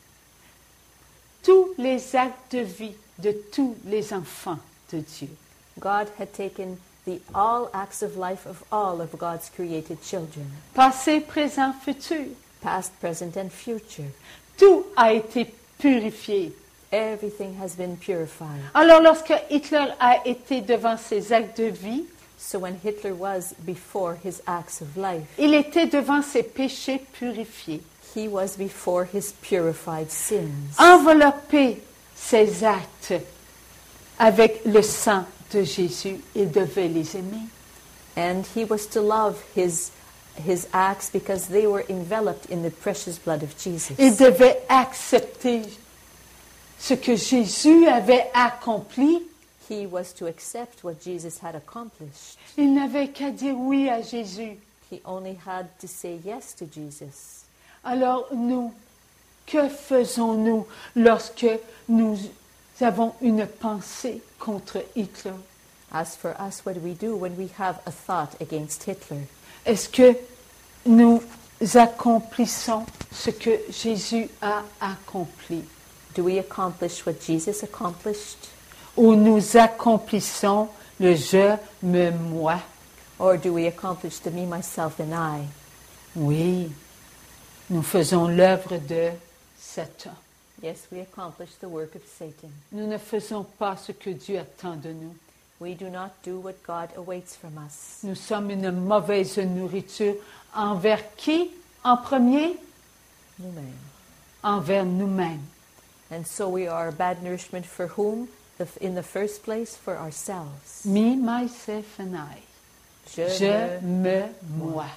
tous les actes de vie de tous les enfants de Dieu. God had taken the all acts of life of all of God's created children, Passé, présent, futur. past, present, and future. Tout a été purifié. Everything has been purified. Alors lorsque Hitler a été devant ses actes de vie, So when Hitler was before his acts of life, il était devant ses péchés purifiés. he was before his purified sins. Envelopper ses actes avec le sang de Jésus, il devait les aimer. And he was to love his, his acts because they were enveloped in the precious blood of Jesus. Il devait accepter ce que Jésus avait accompli. He was to accept what Jesus had accomplished. Il n'avait qu'à dire oui à Jésus. He only had to say yes to Jesus. Alors nous, que faisons-nous lorsque nous avons une pensée contre Hitler? As for us, what do we do when we have a thought against Hitler? Est-ce que nous accomplissons ce que Jésus a accompli? Do we accomplish what Jesus accomplished? Ou nous accomplissons le je, me, moi? Or do we accomplish the me, myself, and I? Oui, nous faisons l'œuvre de Satan. Yes, we accomplish the work of Satan. Nous ne faisons pas ce que Dieu attend de nous. We do not do what God awaits from us. Nous sommes une mauvaise nourriture envers qui en premier? Nous-mêmes. Envers nous-mêmes. And so we are bad nourishment for whom? The, in the first place, for ourselves. Me, myself and I. Je, Je, me, me, moi.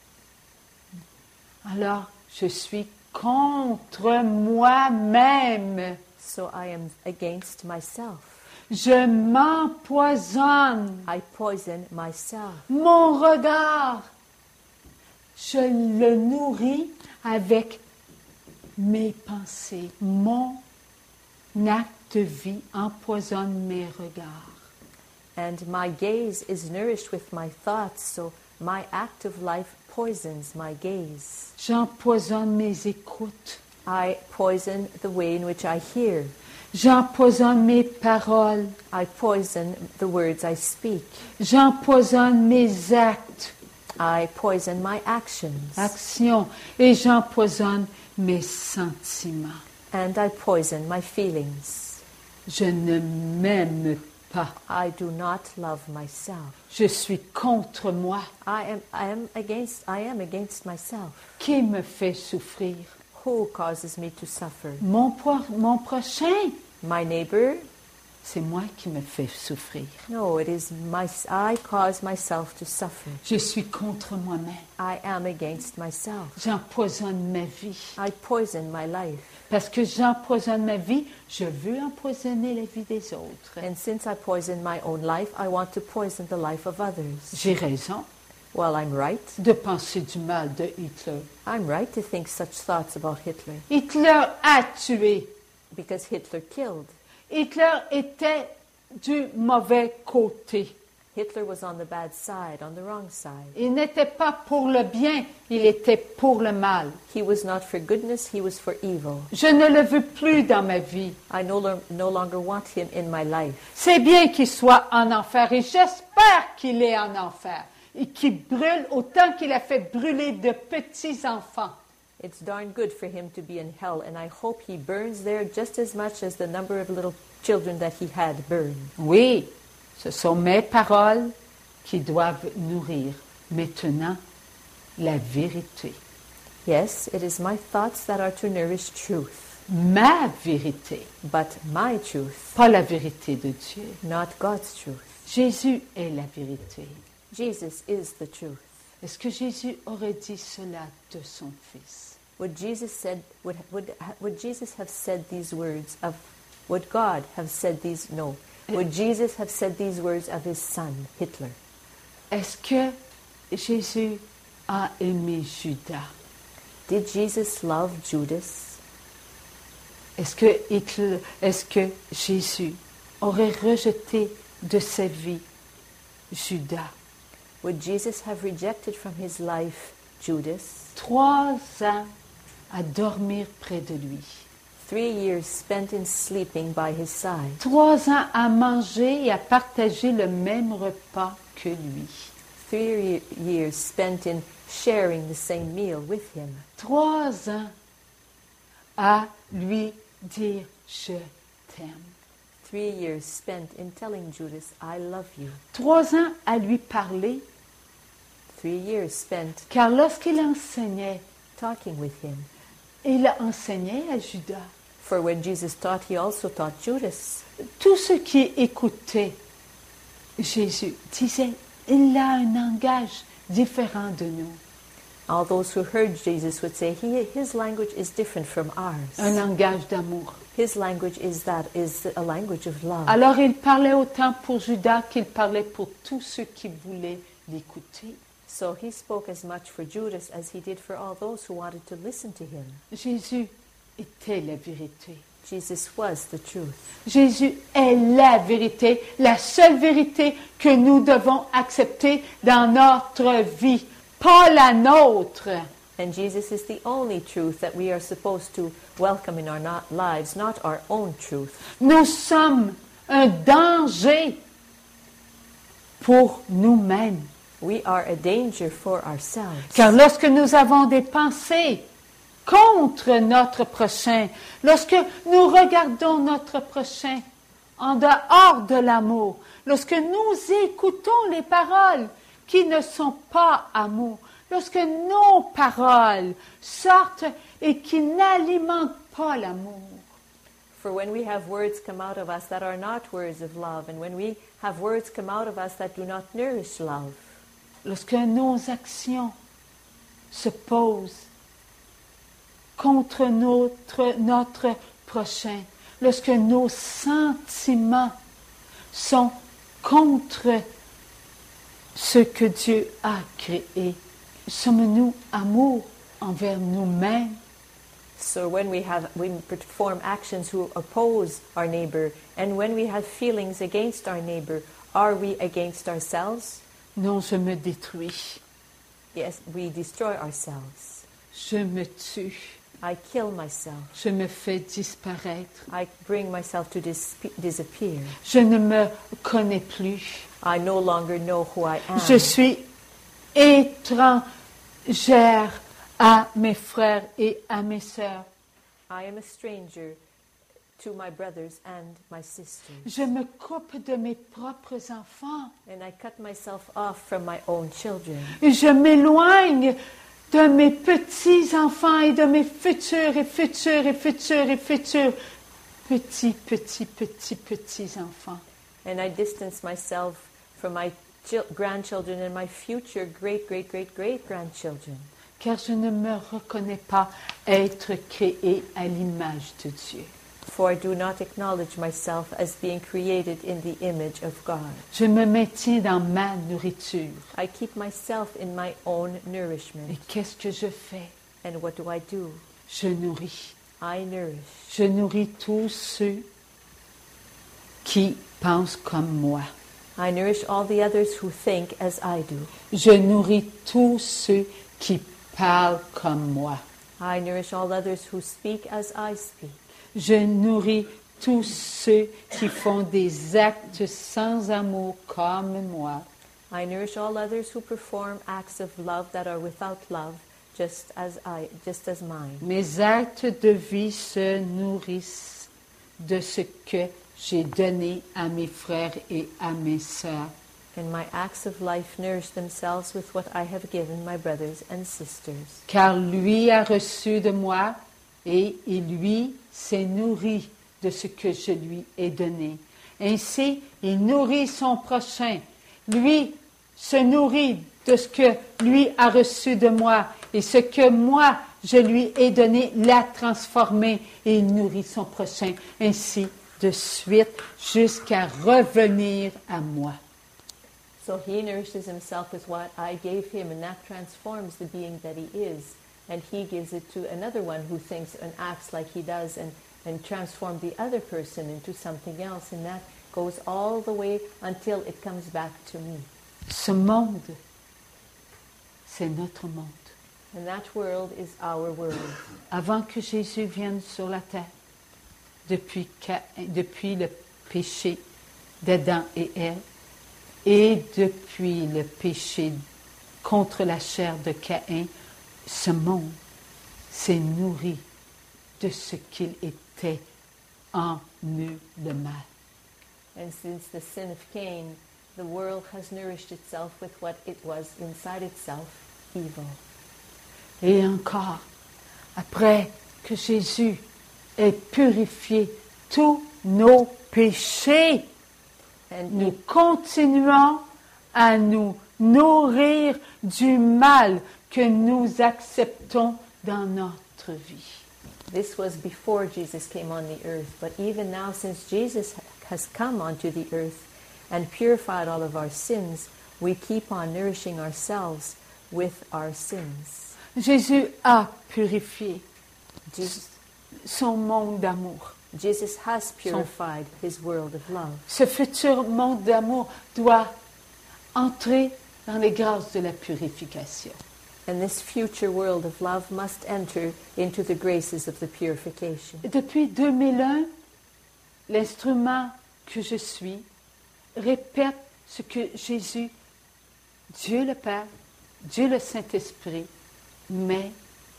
Alors, je suis contre moi-même. So I am against myself. Je m'empoisonne. I poison myself. Mon regard, je le nourris avec mes pensées. Mon acte de vie empoisonne mes regards. And my gaze is nourished with my thoughts, so my act of life poisons my gaze. J'empoisonne mes écoutes. I poison the way in which I hear. J'empoisonne mes paroles. I poison the words I speak. J'empoisonne mes actes, I poison my actions. actions. Et j'empoisonne mes sentiments. And I poison my feelings. Je ne m'aime pas. I do not love myself. Je suis contre moi. I am, I am against, I am against myself. Qui me fait souffrir? Who causes me to suffer? Mon, pro- mon prochain. My neighbor? C'est moi qui me fais souffrir. No, it is my, I cause myself to suffer. Je suis contre moi-même. I am against myself. J'empoisonne ma vie. I poison my life. Parce que j'empoisonne ma vie, je veux empoisonner la vie des autres. And since I poison my own life, I want to poison the life of others. J'ai raison Well, I'm right. de penser du mal de Hitler. I'm right to think such thoughts about Hitler. Hitler a tué. Because Hitler killed. Hitler était du mauvais côté. Hitler was on the bad side, on the wrong side. Il n'était pas pour le bien, il était pour le mal. He was not for goodness, he was for evil. Je ne le veux plus dans ma vie. I no, lo- no longer want him in my life. C'est bien qu'il soit en enfer et j'espère qu'il est en enfer et qu'il brûle autant qu'il a fait brûler de petits enfants. It's darn good for him to be in hell, and I hope he burns there just as much as the number of little children that he had burned. Oui, ce sont mes paroles qui doivent nourrir maintenant la vérité. Yes, it is my thoughts that are to nourish truth, Ma vérité, but my truth, pas la vérité de Dieu. not God's truth. Jésus est la vérité. Jesus is the truth. Est-ce que Jésus aurait dit cela de son Fils? would Jesus said would would would Jesus have said these words of would God have said these no would Jesus have said these words of his son Hitler? Est-ce que Jésus a aimé Judas? Did Jesus love Judas? Est-ce que Hitler, est-ce que Jésus aurait rejeté de sa vie Judas? Would Jesus have rejected from his life Judas? Trois ans à dormir près de lui. Three years spent in sleeping by his side. Trois ans à manger et à partager le même repas que lui. Three years spent in sharing the same meal with him. Trois ans à lui dire « je t'aime ». Three years spent in telling Judas, I love you. Trois ans à lui parler, Three years spent car lorsqu'il enseignait, talking with him. il enseignait à Judas. For when Jesus taught, he also taught Judas. Tous ceux qui écoutaient Jésus disaient « il a un langage différent de nous ». All those who heard Jesus would say, he, his language is different from ours. Un langage d'amour. His language is that is a language of love. Alors il parlait autant pour Judas qu'il parlait pour tous ceux qui voulaient l'écouter. So he spoke as much for Judas as he did for all those who wanted to listen to him. Jésus était la vérité. Jesus was the truth. Jésus est la vérité, la seule vérité que nous devons accepter dans notre vie, pas la nôtre. And Jesus is the only truth that we are supposed to welcome in our not lives, not our own truth. Nous sommes un danger pour nous-mêmes. We are a danger for ourselves. Car lorsque nous avons des pensées contre notre prochain, lorsque nous regardons notre prochain en dehors de l'amour, lorsque nous écoutons les paroles qui ne sont pas amour, lorsque nos paroles sortent et qui n'alimentent pas l'amour, For when we have words come out of us that are not words of love, and when we have words come out of us that do not nourish love, lorsque nos actions se posent contre notre, notre prochain, lorsque nos sentiments sont contre ce que Dieu a créé, sommes-nous amour envers nous-mêmes? so when we have we perform actions who oppose our neighbor, and when we have feelings against our neighbor, are we against ourselves? Non, je me détruis, Yes, we destroy ourselves. je me tue, I kill myself. je me fais disparaître, I bring myself to dis- disappear. je ne me connais plus, I no longer know who I am. je suis étrangère à mes frères et à mes sœurs. I am a stranger to my brothers and my sisters. Je me coupe de mes propres enfants. And I cut myself off from my own children. Et je m'éloigne de mes petits-enfants et de mes futurs et futurs et futurs et futurs petits, petits, petits, petits-enfants. And I distance myself from my chil- grandchildren and my future great, great, great, great grandchildren. Car je ne me reconnais pas être créé à l'image de Dieu. For I do not acknowledge myself as being created in the image of God. Je me maintiens dans ma nourriture. I keep myself in my own Et nourishment. qu'est-ce que je fais? And what do I do? Je nourris. I nourish. Je nourris tous ceux qui pensent comme moi. I nourish all the others who think as I do. Je nourris tous ceux qui parlent comme moi. I nourish all others who speak as I speak. Je nourris tous ceux qui font des actes sans amour comme moi. I nourish all others who perform acts of love that are without love, just as I, just as mine. Mes actes de vie se nourrissent de ce que j'ai donné à mes frères et à mes sœurs. And my acts of life nourish themselves with what I have given my brothers and sisters. Car lui a reçu de moi et il lui s'est nourri de ce que je lui ai donné. Ainsi, il nourrit son prochain. Lui se nourrit de ce que lui a reçu de moi. Et ce que moi je lui ai donné, l'a transformé et il nourrit son prochain, ainsi de suite jusqu'à revenir à moi. So he nourishes himself with what I gave him, and that transforms the being that he is. And he gives it to another one who thinks and acts like he does, and, and transform the other person into something else. And that goes all the way until it comes back to me. Ce monde, c'est notre monde. And that world is our world. Avant que Jésus vienne sur la terre, depuis, depuis le péché d'Adam et Ève, et depuis le péché contre la chair de Caïn, ce monde s'est nourri de ce qu'il était en eux, le mal. And since the sin of Cain, the world has nourished itself with what it was inside itself, evil. Et encore, après que Jésus ait purifié tous nos péchés, And nous continuons à nous nourrir du mal que nous acceptons dans notre vie. this was before Jesus came on the earth, but even now, since Jesus has come onto the earth and purified all of our sins, we keep on nourishing ourselves with our sins. Jésus a purifié Jesus, son monde d'amour. Jesus has purified his world of love. Ce futur monde d'amour doit entrer dans les grâces de la purification. And this future world of love must enter into the graces of the purification. Et depuis deux mille un, l'instrument que je suis répète ce que Jésus, Dieu le Père, Dieu le Saint-Esprit, met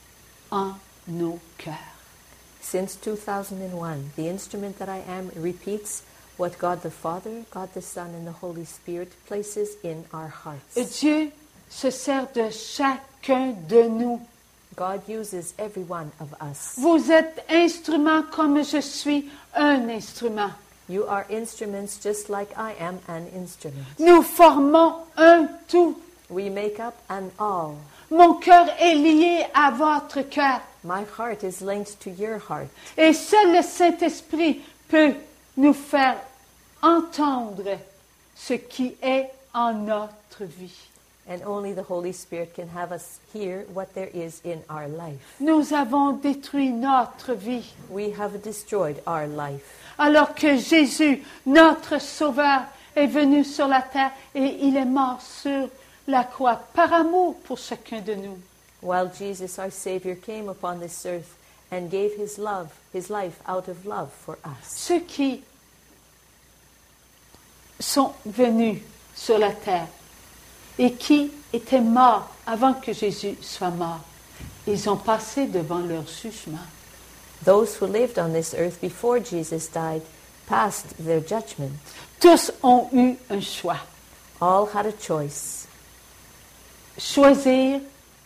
en nos cœurs. Since two thousand one, the instrument that I am repeats what God the Father, God the Son, and the Holy Spirit places in our hearts. Et Dieu se sert de chacun de nous. God uses every one of us. Vous êtes instruments comme je suis un instrument. You are instruments just like I am an instrument. Nous formons un tout. We make up an all. Mon cœur est lié à votre cœur. My heart is linked to your heart. Et seul le Saint-Esprit peut nous faire entendre ce qui est en notre vie. And only the Holy Spirit can have us hear what there is in our life. Nous avons détruit notre vie. We have destroyed our life. Alors que Jésus, notre Sauveur, est venu sur la terre et il est mort sur la croix par amour pour chacun de nous. While Jesus, our Savior, came upon this earth and gave his love, his life out of love for us. Ceux qui sont venus sur la terre et qui étaient morts avant que Jésus soit mort, ils ont passé devant leur jugement. Those who lived on this earth before Jesus died passed their judgment. Tous ont eu un choix. All had a choice. Choisir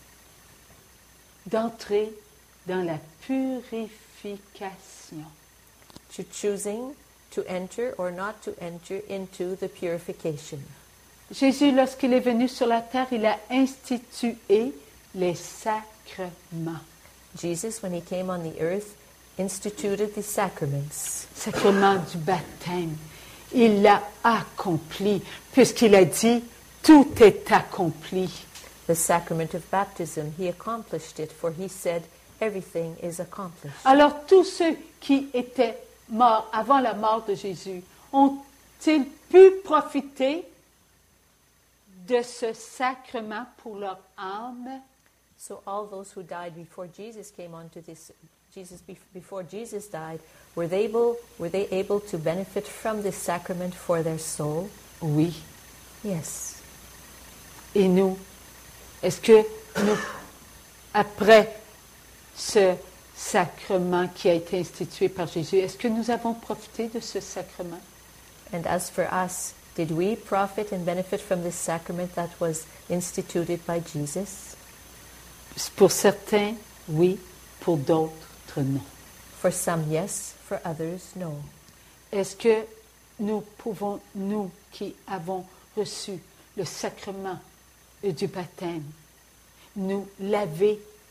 d'entrer dans la purification. To choosing to enter or not to enter into the purification. Jésus, lorsqu'il est venu sur la terre, il a institué les sacrements. Jesus, when he came on the earth, instituted the sacraments. Sacrement du baptême. Il l'a accompli, puisqu'il a dit, tout est accompli. The sacrament of baptism, he accomplished it, for he said, everything is accomplished. Alors tous ceux qui étaient morts avant la mort de Jésus, ont-ils pu profiter de ce sacrement pour leur âme? So all those who died before Jesus came onto this, Jesus before Jesus died, were they able, were they able to benefit from this sacrament for their soul? Oui. Yes. Et nous, est-ce que nous, après ce sacrement qui a été institué par Jésus, est-ce que nous avons profité de ce sacrement? And as for us, did we profit and benefit from this sacrament that was instituted by Jesus? Pour certains, oui. Pour d'autres, non. For some, yes. For others, no. Est-ce que nous pouvons, nous qui avons reçu le sacrement du baptême, nous laver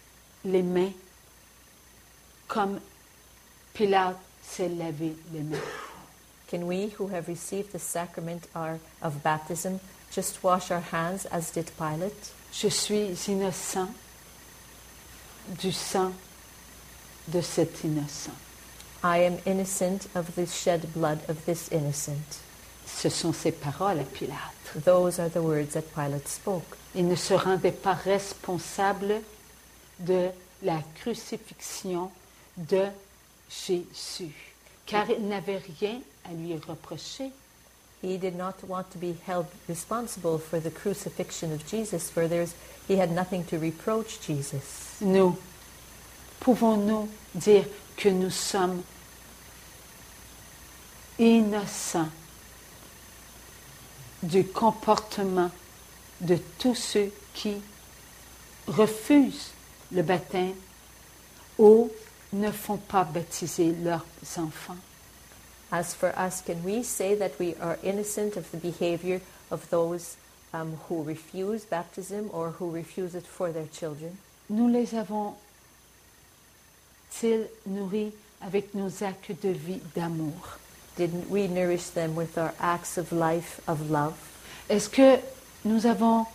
les mains comme Pilate s'est lavé les mains? Can we, who have received the sacrament our, of baptism, just wash our hands as did Pilate? Je suis innocent du sang de cet innocent. I am innocent of the shed blood of this innocent. Ce sont ses paroles à Pilate. Those are the words that Pilate spoke. Il ne se rendait pas responsable de la crucifixion de Jésus, car il n'avait rien à lui reprocher. He did not want to be held responsible for the crucifixion of Jesus, for there's, he had nothing to reproach Jesus. Nous, pouvons-nous dire que nous sommes innocents du comportement de tous ceux qui refusent le baptême ou ne font pas baptiser leurs enfants? As for us, can we say that we are innocent of the behavior of those um, who refuse baptism or who refuse it for their children? Nous les avons-ils nourris avec nos actes de vie d'amour? Didn't we nourish them with our acts of life, of love? Est-ce que nous avons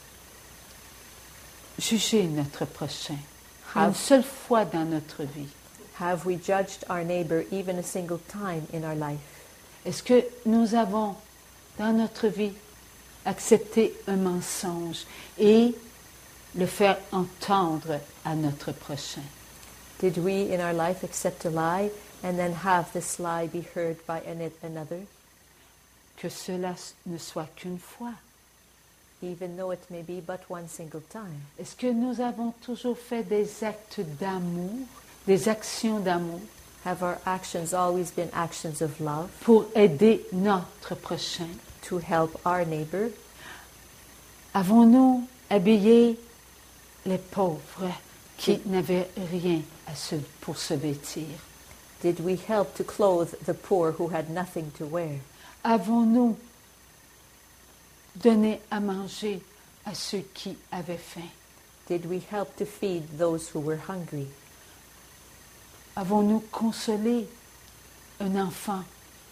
jugé notre prochain une seule fois dans notre vie? Have we judged our neighbor even a single time in our life? Est-ce que nous avons, dans notre vie, accepté un mensonge et le faire entendre à notre prochain? Did we in our life accept a lie and then have this lie be heard by another? Que cela ne soit qu'une fois. Even though it may be but one single time. Est-ce que nous avons toujours fait des actes d'amour, des actions d'amour? Have our actions always been actions of love? Pour aider notre prochain? To help our neighbor? Avons-nous habillé les pauvres qui n'avaient rien à se, pour se vêtir? Did we help to clothe the poor who had nothing to wear? Avons-nous donné à manger à ceux qui avaient faim? Did we help to feed those who were hungry? Avons-nous consolé un enfant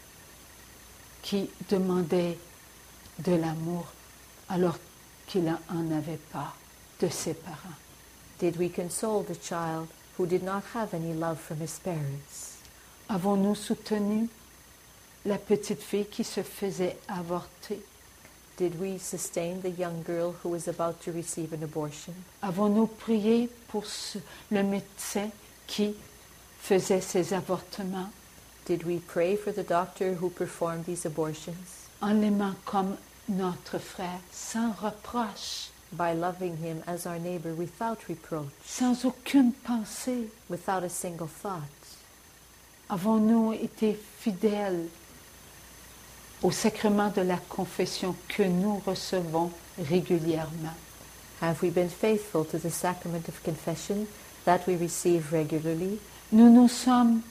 qui demandait de l'amour alors qu'il n'en avait pas de ses parents? Did we console the child who did not have any love from his parents? Avons-nous soutenu la petite fille qui se faisait avorter? Did we sustain the young girl who was about to receive an abortion? Avons-nous prié pour ce, le médecin qui faisait ces avortements? Did we pray for the doctor who performed these abortions? En l'aimant comme notre frère, sans reproche. By loving him as our neighbor without reproach. Sans aucune pensée. Without a single thought. Avons-nous été fidèles au sacrement de la confession que nous recevons régulièrement? Have we been faithful to the sacrament of confession that we receive regularly? Nous nous sommes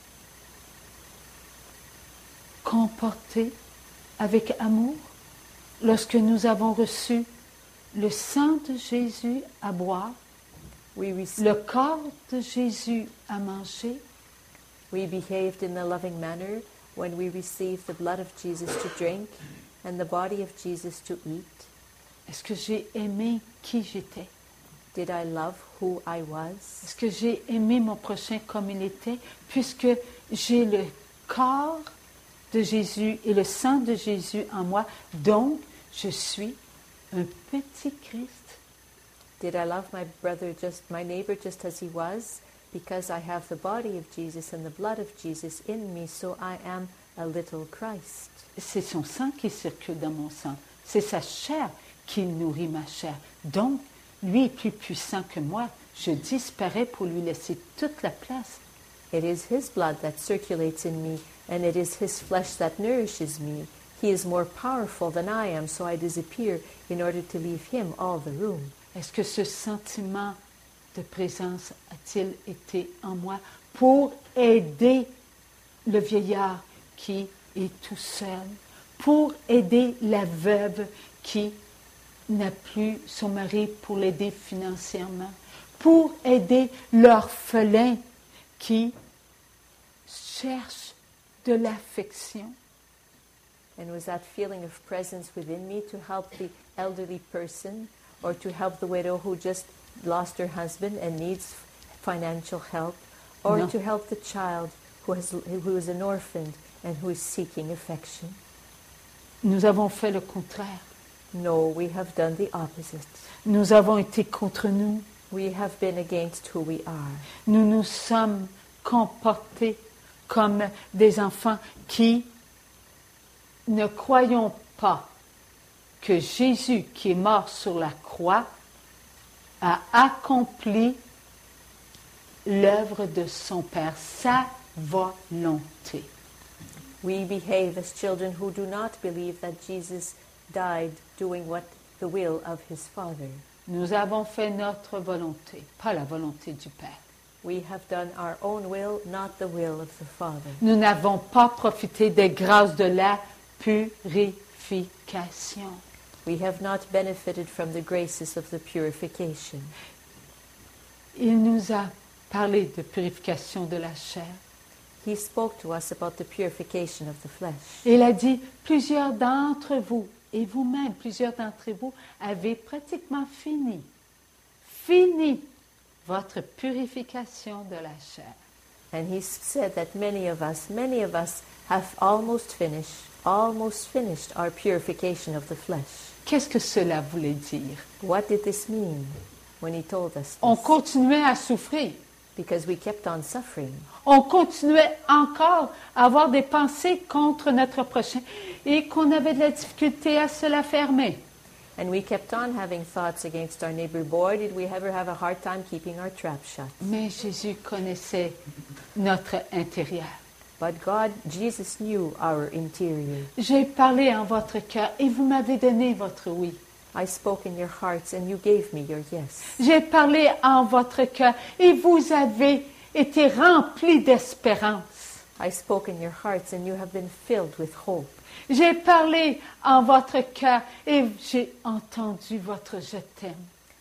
comportés avec amour lorsque nous avons reçu le sang de Jésus à boire, we rec- le corps de Jésus à manger. We behaved in a loving manner when we received the blood of Jesus to drink and the body of Jesus to eat. Est-ce que j'ai aimé qui j'étais? Did I love who I was? Est-ce que j'ai aimé mon prochain comme il était, puisque j'ai le corps de Jésus et le sang de Jésus en moi, donc je suis un petit Christ? Did I love my brother, just my neighbor, just as he was? Because I have the body of Jesus and the blood of Jesus in me, so I am a little Christ. C'est son sang qui circule dans mon sang. C'est sa chair qui nourrit ma chair. Donc, lui est plus puissant que moi. Je disparais pour lui laisser toute la place. It is his blood that circulates in me, and it is his flesh that nourishes me. He is more powerful than I am, so I disappear in order to leave him all the room. Est-ce que ce sentiment de présence a-t-il été en moi pour aider le vieillard qui est tout seul, pour aider la veuve qui n'a plus son mari pour l'aider financièrement, pour aider l'orphelin qui cherche de l'affection. And was that feeling of presence within me to help the elderly person or to help the widow who just lost her husband and needs financial help, or No. to help the child who, has, who is an orphan and who is seeking affection? Nous avons fait le contraire. No, we have done the opposite. Nous avons été contre nous. We have been against who we are. Nous nous sommes comportés comme des enfants qui ne croyons pas que Jésus, qui est mort sur la croix, a accompli l'œuvre de son Père, sa volonté. We behave as children who do not believe that Jesus died doing what the will of his Father. Nous avons fait notre volonté, pas la volonté du Père. We have done our own will, not the will of the Father. Nous n'avons pas profité des grâces de la purification. We have not benefited from the graces of the purification. Il nous a parlé de purification de la chair. He spoke to us about the purification of the flesh. Et il a dit, plusieurs d'entre vous, et vous-même, plusieurs d'entre vous, avez pratiquement fini, fini votre purification de la chair. And he said that many of us, many of us have almost finished, almost finished our purification of the flesh. Qu'est-ce que cela voulait dire? What did this mean when he told us On this? continuait à souffrir. Because we kept on suffering. On continuait encore à avoir des pensées contre notre prochain et qu'on avait de la difficulté à se la fermer. And we kept on having thoughts against our neighbor. Boy, did we ever have a hard time keeping our trap shut. Mais Jésus connaissait notre intérieur. But God, Jesus knew our interior. J'ai parlé en votre cœur et vous m'avez donné votre oui. I spoke in your hearts and you gave me your yes. J'ai parlé en votre cœur et vous avez été remplis d'espérance. I spoke in your hearts and you have been filled with hope. J'ai parlé en votre cœur et j'ai entendu votre je t'aime.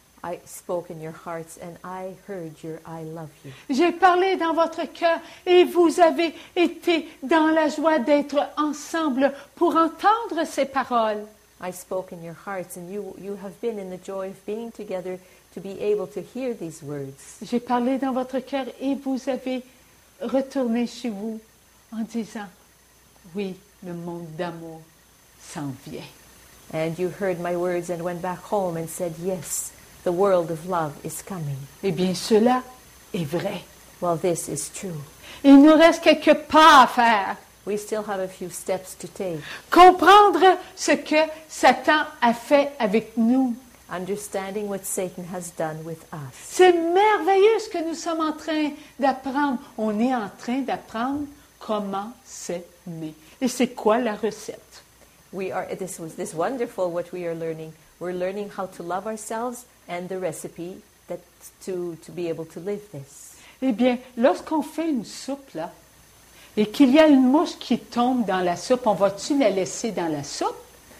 I spoke in your hearts and I heard your I love you. J'ai parlé dans votre cœur et vous avez été dans la joie d'être ensemble pour entendre ces paroles. I spoke in your hearts and you, you have been in the joy of being together to be able to hear these words. J'ai parlé dans votre cœur et vous avez retourné chez vous en disant, oui, le monde d'amour s'en vient. And you heard my words and went back home and said, yes, the world of love is coming. Eh bien, cela est vrai. Well, this is true. Il nous reste quelques pas à faire. We still have a few steps to take. Comprendre ce que Satan a fait avec nous. Understanding what Satan has done with us. C'est merveilleux ce que nous sommes en train d'apprendre. On est en train d'apprendre comment s'aimer. Et c'est quoi la recette? We are, this was this wonderful what we are learning. We're learning how to love ourselves and the recipe that to, to be able to live this. Eh bien, lorsqu'on fait une soupe, là, et qu'il y a une mouche qui tombe dans la soupe, on va-tu la laisser dans la soupe?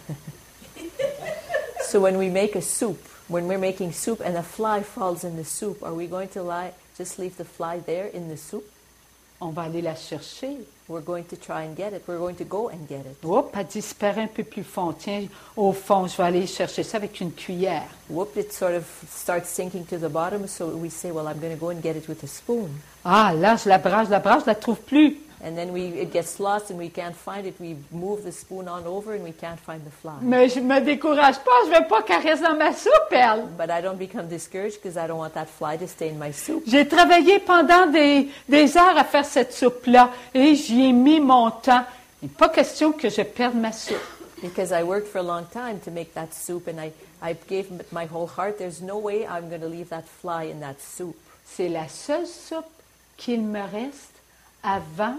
So when we make a soup, when we're making soup and a fly falls in the soup, are we going to lie, just leave the fly there in the soup? On va aller la chercher. We're going to try and get it. We're going to go and get it. Oups, elle disparaît un peu plus fond. Tiens, au fond, je vais aller chercher ça avec une cuillère. Whoop, it sort of starts sinking to the bottom, so we say, well, I'm going to go and get it with a spoon. Ah, là, je la brasse, je la brasse, je la trouve plus. And then we, it gets lost and we can't find it. We move the spoon on over and we can't find the fly. Mais je me décourage pas, je veux pas qu'elle reste dans ma soupe, elle. But I don't become discouraged because I don't want that fly to stay in my soup. J'ai travaillé pendant des, des heures à faire cette soupe-là et j'y ai mis mon temps. Il n'est pas question que je perde ma soupe. Because I worked for a long time to make that soup and I, I gave it my whole heart. There's no way I'm going to leave that fly in that soup. C'est la seule soupe qu'il me reste avant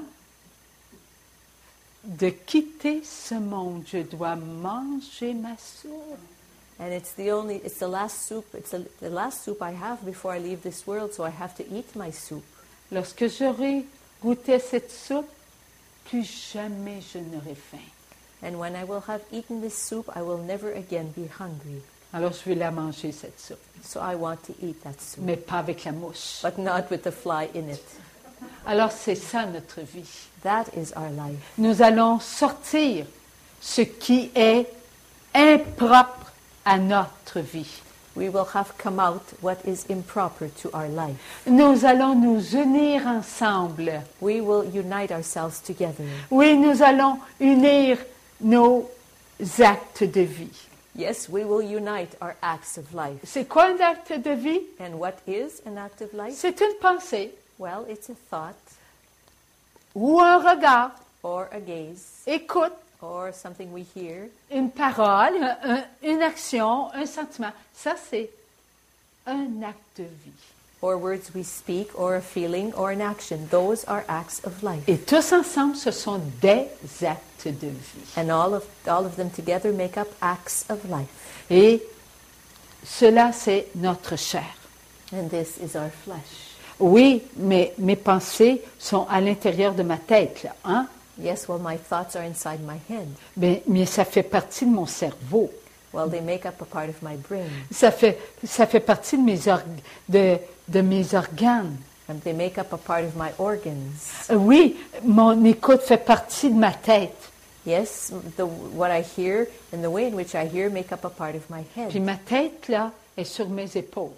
de quitter ce monde. Je dois manger ma soupe. And it's the only, it's the last soup, it's the, the last soup I have before I leave this world, so I have to eat my soup. Lorsque j'aurai goûté cette soupe, plus jamais je n'aurai faim. And when I will have eaten this soup, I will never again be hungry. Alors je vais la manger, cette soupe, So I want to eat that soup, mais pas avec la mouche. but not with the fly in it. Alors c'est ça notre vie. That is our life. Nous allons sortir ce qui est impropre à notre vie. We will have come out what is improper to our life. Nous allons nous unir ensemble. We will unite ourselves together. Oui, nous allons unir nos actes de vie. Yes, we will unite our acts of life. C'est quoi un acte de vie? And what is an act of life? C'est une pensée Well, it's a thought ou un regard. or a gaze Écoute, or something we hear. une parole, un- un- une action, un sentiment. Ça, c'est un acte de vie. Or words we speak, or a feeling, or an action. Those are acts of life. Et tous ensemble, ce sont des actes de vie. And all of, all of them together make up acts of life. Et cela, c'est notre chair. And this is our flesh. Oui, mais mes pensées sont à l'intérieur de ma tête, là, hein? Yes, well, my thoughts are inside my head. Mais, mais ça fait partie de mon cerveau. Well, they make up a part of my brain. Ça fait, ça fait partie de mes, org- de, de mes organes. And they make up a part of my organs. Euh, Oui, mon écoute fait partie de ma tête. Yes, the, what I hear and the way in which I hear make up a part of my Puis head. ma tête, là, est sur mes épaules.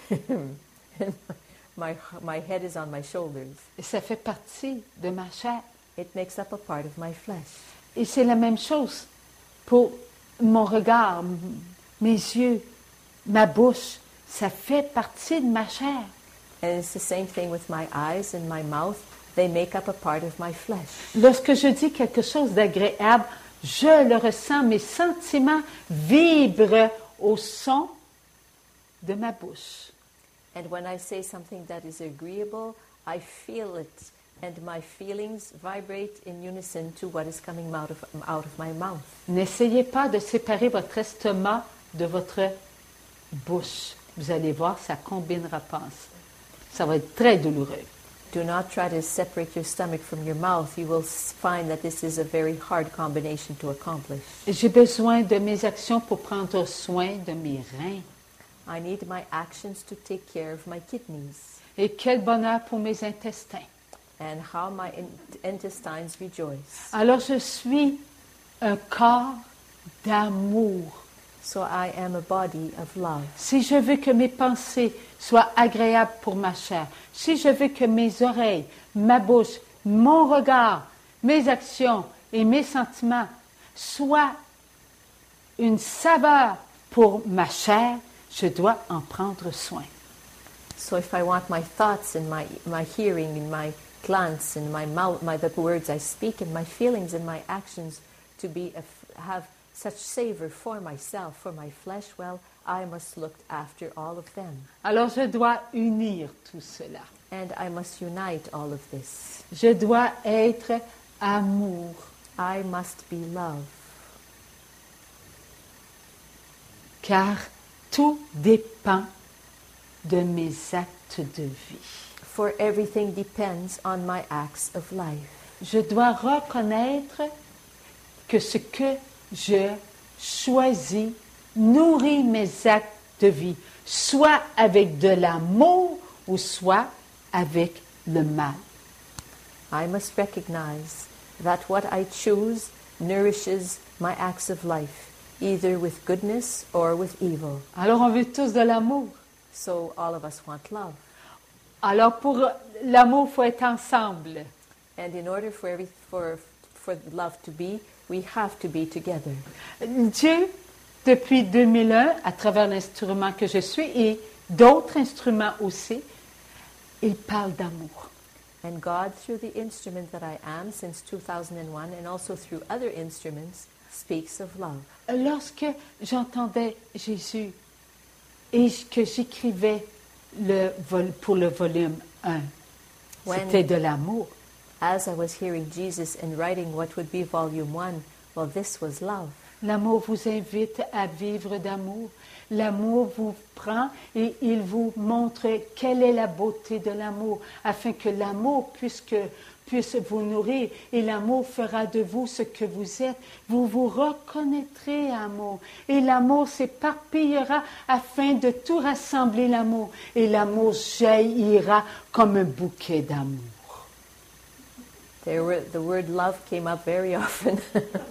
my, my head is on my shoulders. Et ça fait partie de ma chair. It makes up a part of my flesh. Et c'est la même chose pour mon regard, m- mes yeux, ma bouche. Ça fait partie de ma chair. And it's the same thing with my eyes and my mouth. They make up a part of my flesh. Lorsque je dis quelque chose d'agréable, je le ressens, mes sentiments vibrent au son de ma bouche. And when I say something that is agreeable, I feel it. And my feelings vibrate in unison to what is coming out of, out of my mouth. N'essayez pas de séparer votre estomac de votre bouche. Vous allez voir, ça ne combinera pas. Ça va être très douloureux. Do not try to separate your stomach from your mouth. You will s- find that this is a very hard combination to accomplish. J'ai besoin de mes actions pour prendre soin de mes reins. I need my actions to take care of my kidneys. Et quel bonheur pour mes intestins. And how my in- intestines rejoice. Alors je suis un corps d'amour. So I am a body of love. Si je veux que mes pensées soient agréables pour ma chair, si je veux que mes oreilles, ma bouche, mon regard, mes actions et mes sentiments soient une saveur pour ma chair, je dois en prendre soin. So if I want my thoughts and my, my hearing and my glance and my mouth, my, the words I speak and my feelings and my actions to be a f have such savor for myself, for my flesh, well, I must look after all of them. Alors je dois unir tout cela. And I must unite all of this. Je dois être amour. I must be love. Car tout dépend de mes actes de vie. For everything depends on my acts of life. Je dois reconnaître que ce que je choisis nourrit mes actes de vie, soit avec de l'amour ou soit avec le mal. I must recognize that what I choose nourishes my acts of life, either with goodness or with evil. Alors on veut tous de l'amour. So all of us want love. Alors pour l'amour, il faut être ensemble. And in order for, every, for, for love to be, we have to be together. Dieu, depuis deux mille un, à travers l'instrument que je suis et d'autres instruments aussi, il parle d'amour. And God, through the instrument that I am since two thousand one, and also through other instruments, speaks of love. Lorsque j'entendais Jésus et que j'écrivais le vol- pour le volume un, When- c'était de l'amour. As I was hearing Jesus and writing what would be volume one, well, this was love. L'amour vous invite à vivre d'amour. L'amour vous prend et il vous montre quelle est la beauté de l'amour, afin que l'amour puisse, que, puisse vous nourrir et l'amour fera de vous ce que vous êtes. Vous vous reconnaîtrez, amour, et l'amour s'éparpillera afin de tout rassembler l'amour, et l'amour jaillira comme un bouquet d'amour. There were, the word love came up very often.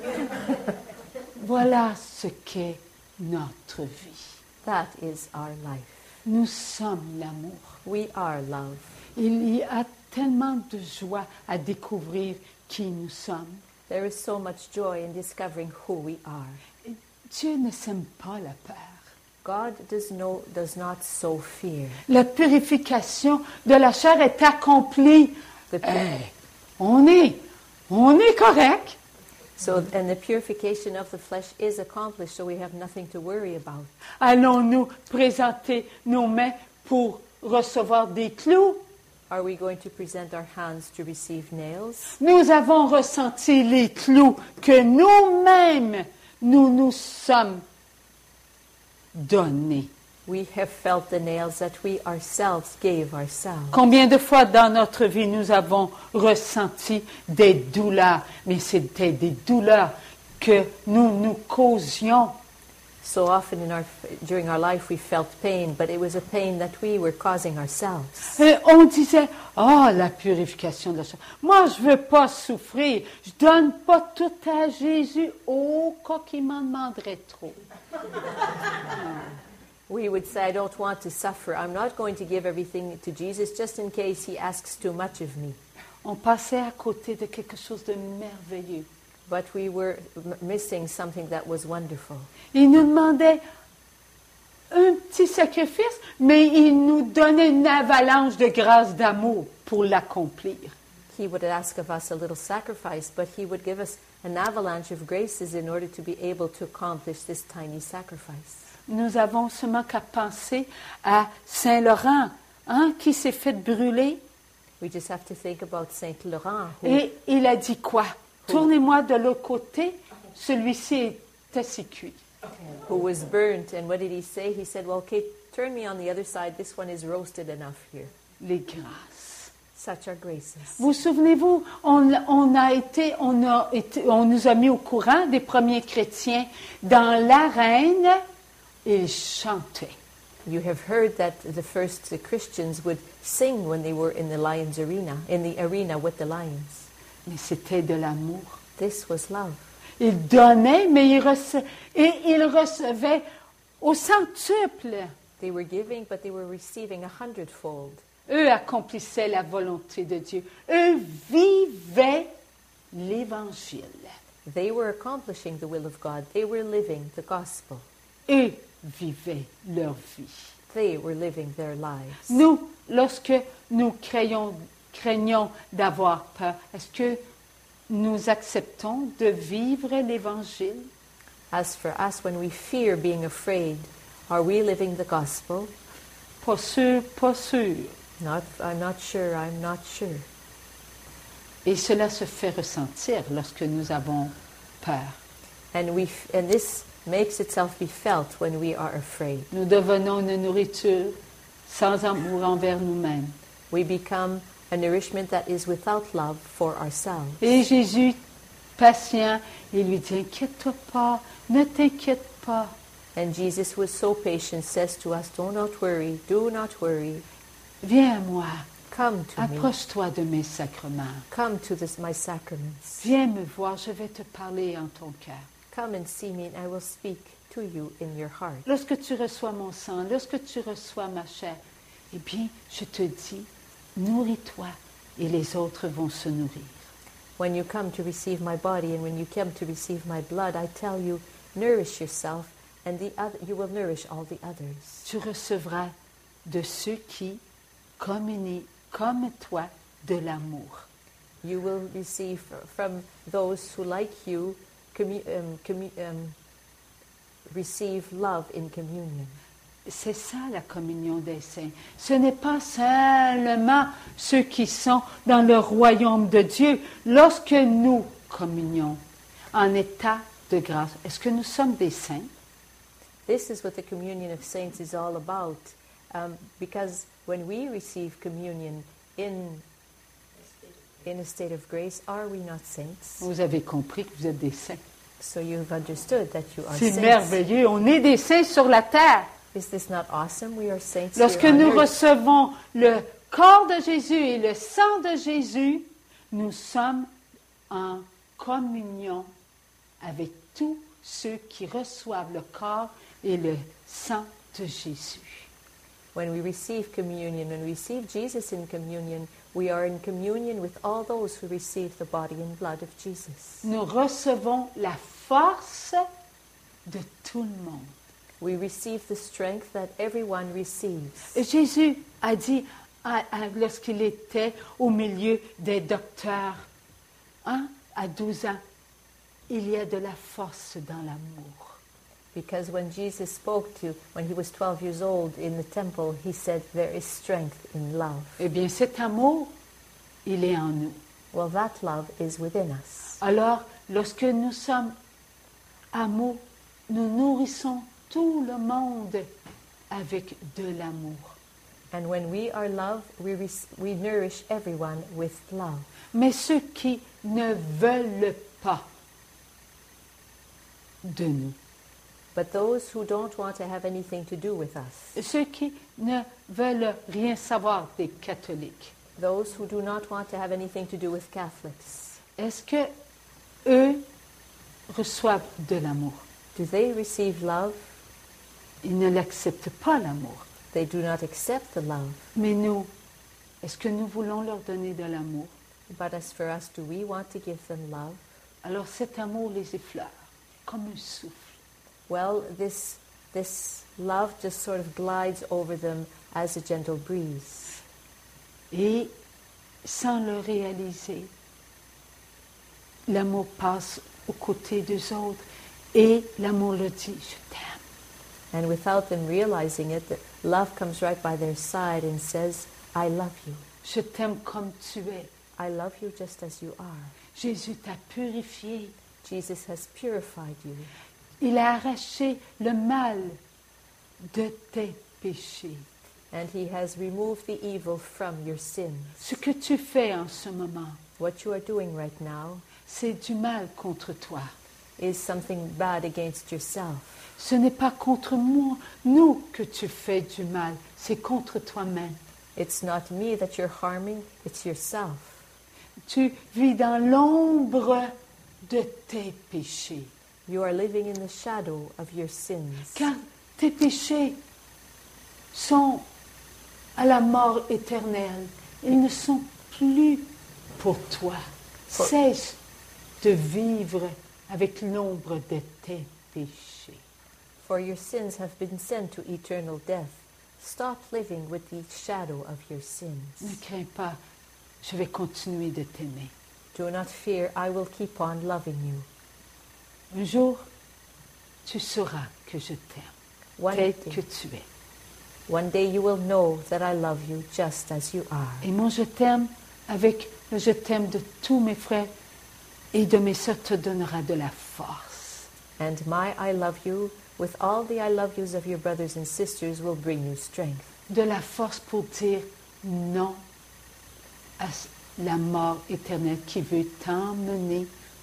Voilà ce qu'est notre vie. That is our life. Nous sommes l'amour. We are love. Il y a tellement de joie à découvrir qui nous sommes. There is so much joy in discovering who we are. Dieu ne sème pas la peur. God does, no, does not sow fear. La purification de la chair est accomplie. The pu- Hey, on est, on est correct. So, and the purification of the flesh is accomplished, so we have nothing to worry about. Allons-nous présenter nos mains pour recevoir des clous? Are we going to present our hands to receive nails? Nous avons ressenti les clous que nous-mêmes, nous nous sommes donnés. We have felt the nails that we ourselves gave ourselves. Combien de fois dans notre vie nous avons ressenti des douleurs, mais c'était des douleurs que nous nous causions. So often in our, during our life we felt pain, but it was a pain that we were causing ourselves. Et on disait, ah, la purification de la chair. Moi, je veux pas souffrir. Je donne pas tout à Jésus. Oh, quoi qu'il m'en demanderait trop. We would say, I don't want to suffer. I'm not going to give everything to Jesus just in case he asks too much of me. On passait à côté de quelque chose de merveilleux. But we were m- missing something that was wonderful. Il nous demandait un petit sacrifice, mais il nous donnait une avalanche de grâce d'amour pour l'accomplir. He would ask of us a little sacrifice, but he would give us an avalanche of graces in order to be able to accomplish this tiny sacrifice. Nous avons seulement qu'à penser à Saint-Laurent, hein, qui s'est fait brûler. We just have to think about Saint Laurent, who, Et il a dit quoi? Tournez-moi de l'autre côté, celui-ci est assez cuit. who was burnt. And what did he say? He said, well, okay, turn me on the other side. This one is roasted enough here. Les grâces. Such are graces. Vous souvenez-vous, on, on a été, on a été, on nous a mis au courant des premiers chrétiens dans l'arène, ils chantaient. You have heard that the first Christians would sing when they were in the lion's arena, in the arena with the lions. Mais c'était de l'amour. This was love. Ils donnaient, mais ils rece- et ils recevaient au centuple. They were giving, but they were receiving a hundredfold. Eux accomplissaient la volonté de Dieu. Eux vivaient l'Évangile. They were accomplishing the will of God. They were living the gospel. Eux vivaient leur vie. They were living their lives. Nous, lorsque nous craignons, craignons d'avoir peur, est-ce que nous acceptons de vivre l'Évangile? As for us, when we fear being afraid, are we living the gospel? Pas sûr, pas sûr. Not, I'm not sure, I'm not sure. Et cela se fait ressentir lorsque nous avons peur. And, we, f- and this makes itself be felt when we are afraid. Nous devenons une nourriture sans amour envers nous-mêmes. We become a nourishment that is without love for ourselves. Et Jésus, patient, il lui dit, inquiète-toi pas, ne t'inquiète pas. And Jesus was so patient, says to us, do not worry, do not worry. Viens à moi, Come to me. approche-toi de mes sacrements. Come to this, my sacraments. Viens me voir, je vais te parler en ton cœur. Come and see me, and I will speak to you in your heart. Lorsque tu reçois mon sang, lorsque tu reçois ma chair, eh bien, je te dis, nourris-toi et les autres vont se nourrir. When you come to receive my body and when you come to receive my blood, I tell you, nourish yourself, and the other, you will nourish all the others. Tu recevras de ceux qui communient comme toi de l'amour. You will receive from those who, like you, commu- um, commu- um, receive love in communion. C'est ça la communion des saints. Ce n'est pas seulement ceux qui sont dans le royaume de Dieu. Lorsque nous communions en état de grâce. Est-ce que nous sommes des saints? This is what the communion of saints is all about. Um, because when we receive communion in, in a state of grace, are we not saints? Vous avez compris que vous êtes des saints. So you've understood that you are C'est saints. merveilleux. On est des saints sur la terre. Is this not awesome? We are saints Lorsque here on nous earth. recevons le corps de Jésus et le sang de Jésus, nous sommes en communion avec tous ceux qui reçoivent le corps et le sang de Jésus. When we receive communion, when we receive Jesus in communion, we are in communion with all those who receive the body and blood of Jesus. Nous recevons la force de tout le monde. We receive the strength that everyone receives. Et Jésus a dit, à- à- lorsqu'il était au milieu des docteurs, hein, à douze ans, il y a de la force dans l'amour. Because when Jesus spoke to, when he was twelve years old in the temple, he said, there is strength in love. Eh bien, cet amour, il est en nous. Well, that love is within us. Alors, lorsque nous sommes amour, nous nourrissons tout le monde avec de l'amour. And when we are love, we, rec- we nourish everyone with love. Mais ceux qui ne veulent pas de nous, But those who don't want to have anything to do with us, ceux qui ne veulent rien savoir des catholiques, those who do not want to have anything to do with Catholics, est-ce que eux reçoivent de l'amour? do they receive love? Ils ne l'acceptent pas, l'amour. They do not accept the love. Mais nous, est-ce que nous voulons leur donner de l'amour? But as for us, do we want to give them love? Alors cet amour les effleure, comme un souffle. Well, this, this love just sort of glides over them as a gentle breeze. Et sans le réaliser, l'amour passe aux côtés des autres et l'amour leur dit, je t'aime. And without them realizing it, the love comes right by their side and says, I love you. Je t'aime comme tu es. I love you just as you are. Jésus t'a purifié. Jesus has purified you. Il a arraché le mal de tes péchés. And he has removed the evil from your sins. Ce que tu fais en ce moment, What you are doing right now c'est du mal contre toi. is something bad against yourself. Ce n'est pas contre moi, nous, que tu fais du mal, c'est contre toi-même. It's not me that you're harming, it's yourself. Tu vis dans l'ombre de tes péchés. You are living in the shadow of your sins. Car tes péchés sont à la mort éternelle. Ils ne sont plus pour toi. Cesse de vivre avec l'ombre de tes péchés. For your sins have been sent to eternal death. Stop living with the shadow of your Ne sins. crains pas, je vais continuer de t'aimer. Do not fear, I will keep on loving you. Un jour, tu sauras que je t'aime, One tel day, que tu es. one day you will know that I love you just as you are. Et mon je t'aime, avec le je t'aime de tous mes frères et de mes sœurs, te donnera de la force. And my I love you, with all the I love yous of your brothers and sisters, will bring you strength. De la force pour dire non à la mort éternelle qui veut t'emmener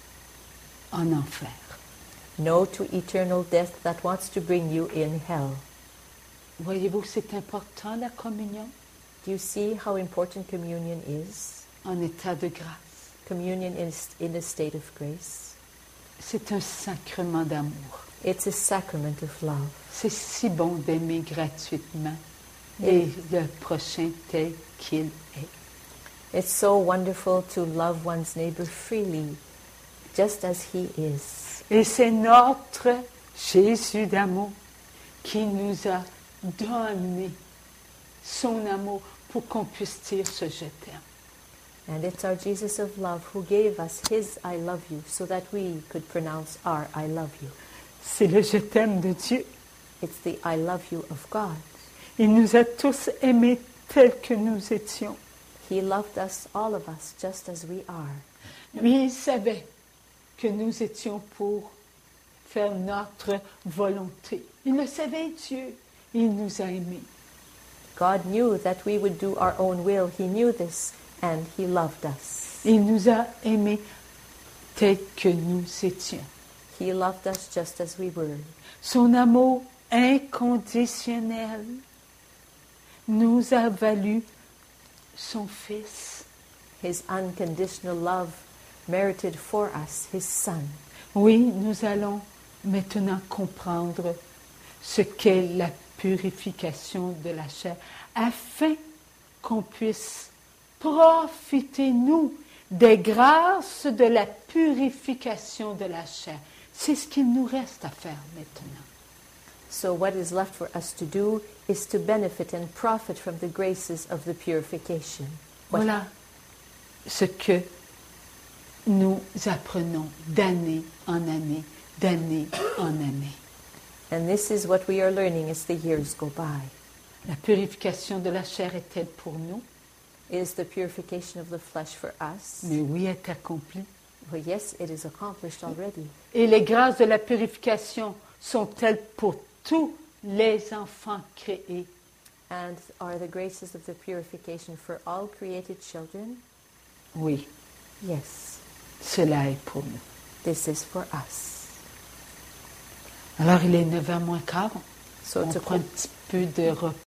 en enfer. No to eternal death that wants to bring you in hell. Voyez-vous, c'est important la communion Do you see how important communion is? en état de grâce. Communion is in a state of grace. C'est un sacrement d'amour. It's a sacrament of love. C'est si bon d'aimer gratuitement et le prochain tel qu'il est. It's so wonderful to love one's neighbor freely, just as he is. Et c'est notre Jésus d'amour qui nous a donné son amour pour qu'on puisse dire ce je t'aime. And it's our Jesus of love who gave us his I love you so that we could pronounce our I love you. C'est le je t'aime de Dieu. It's the I love you of God. Il nous a tous aimés tels que nous étions. He loved us, all of us, just as we are. Lui, il savait que nous étions pour faire notre volonté. Il le savait, Dieu. Il nous a aimés. God knew that we would do our own will. He knew this, and He loved us. Il nous a aimés tels que nous étions. He loved us just as we were. Son amour inconditionnel nous a valu son Fils. His unconditional love merited for us His Son. Oui, nous allons maintenant comprendre ce qu'est la purification de la chair, afin qu'on puisse profiter, nous, des grâces de la purification de la chair. C'est ce qu'il nous reste à faire maintenant. So what is left for us to do is to benefit and profit from the graces of the purification. What Voilà ce que nous apprenons d'année en année, d'année en année. And this is what we are learning as the years go by. La purification de la chair est-elle pour nous? Is the purification of the flesh for us? Mais oui, est accomplie. Well, yes, it is accomplished already. Et les grâces de la purification sont-elles pour tous les enfants créés? And are the graces of the purification for all created children? Oui, Yes, cela est pour nous. this is for us. Alors il est neuf heures moins quart. So On to prend un com- petit peu de repos.